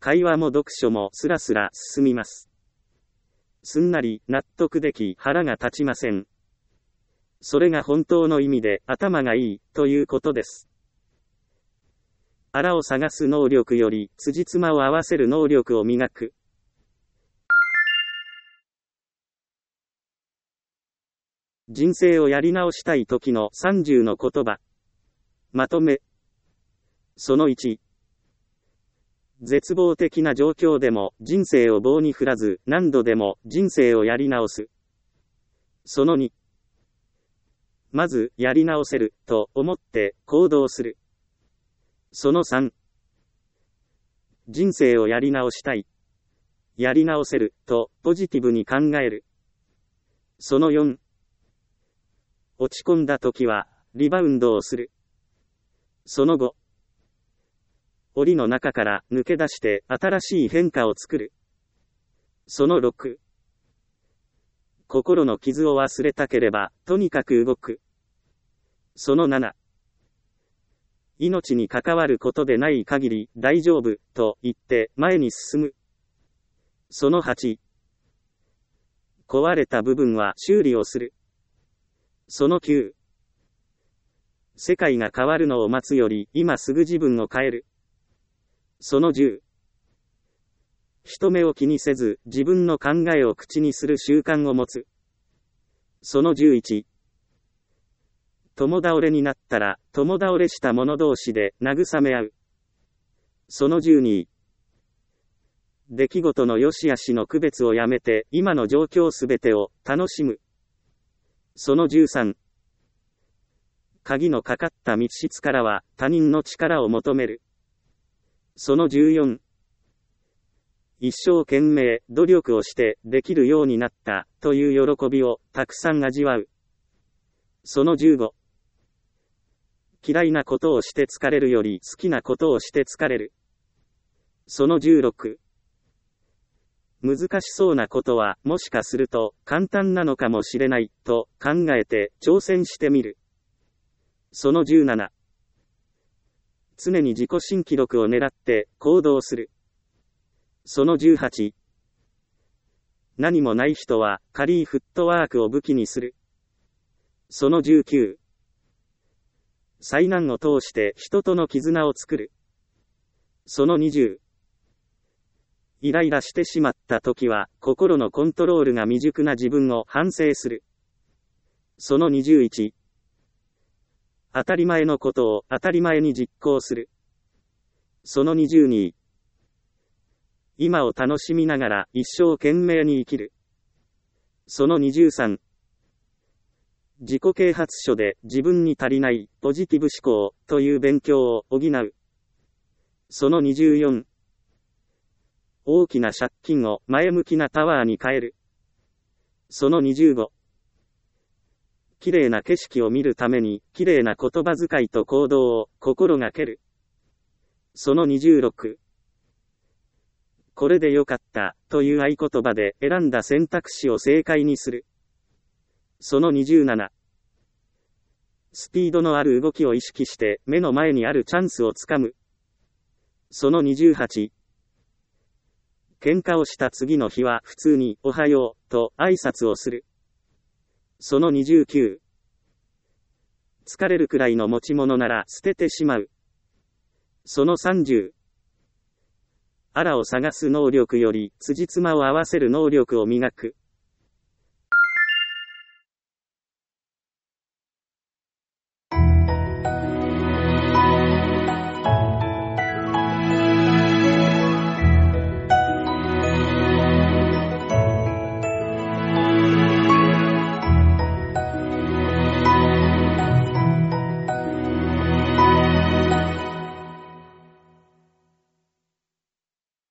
Speaker 1: 会話も読書もスラスラ進みます。すんなり納得でき腹が立ちません。それが本当の意味で頭がいいということです。あらを探す能力より辻褄を合わせる能力を磨く。人生をやり直したい時の30の言葉。まとめ。その1。絶望的な状況でも人生を棒に振らず何度でも人生をやり直す。その2。まずやり直せると思って行動する。その3。人生をやり直したい。やり直せるとポジティブに考える。その4。落ち込んだ時はリバウンドをする。その5。檻の中から抜け出して新しい変化を作る。その6。心の傷を忘れたければとにかく動く。その7。命に関わることでない限り大丈夫と言って前に進む。その8。壊れた部分は修理をする。その9。世界が変わるのを待つより今すぐ自分を変える。その10。人目を気にせず自分の考えを口にする習慣を持つ。その11。共倒れになったら共倒れした者同士で慰め合う。その12。出来事の良し悪しの区別をやめて今の状況すべてを楽しむ。その13。鍵のかかった密室からは他人の力を求める。その14。一生懸命努力をしてできるようになったという喜びをたくさん味わう。その15。嫌いなことをして疲れるより好きなことをして疲れる。その16。難しそうなことはもしかすると簡単なのかもしれないと考えて挑戦してみる。その17。常に自己新記録を狙って行動する。その18。何もない人は軽いフットワークを武器にする。その19。災難を通して人との絆を作る。その20。イライラしてしまった時は心のコントロールが未熟な自分を反省する。その21。当たり前のことを当たり前に実行する。その22。今を楽しみながら一生懸命に生きる。その23。自己啓発書で自分に足りないポジティブ思考という勉強を補う。その24。大きな借金を前向きなタワーに変える。その25。綺麗な景色を見るために綺麗な言葉遣いと行動を心がける。その26。これでよかったという合言葉で選んだ選択肢を正解にする。その27。スピードのある動きを意識して目の前にあるチャンスをつかむ。その28。喧嘩をした次の日は普通におはようと挨拶をする。その29。疲れるくらいの持ち物なら捨ててしまう。その30。あらを探す能力より辻褄を合わせる能力を磨く。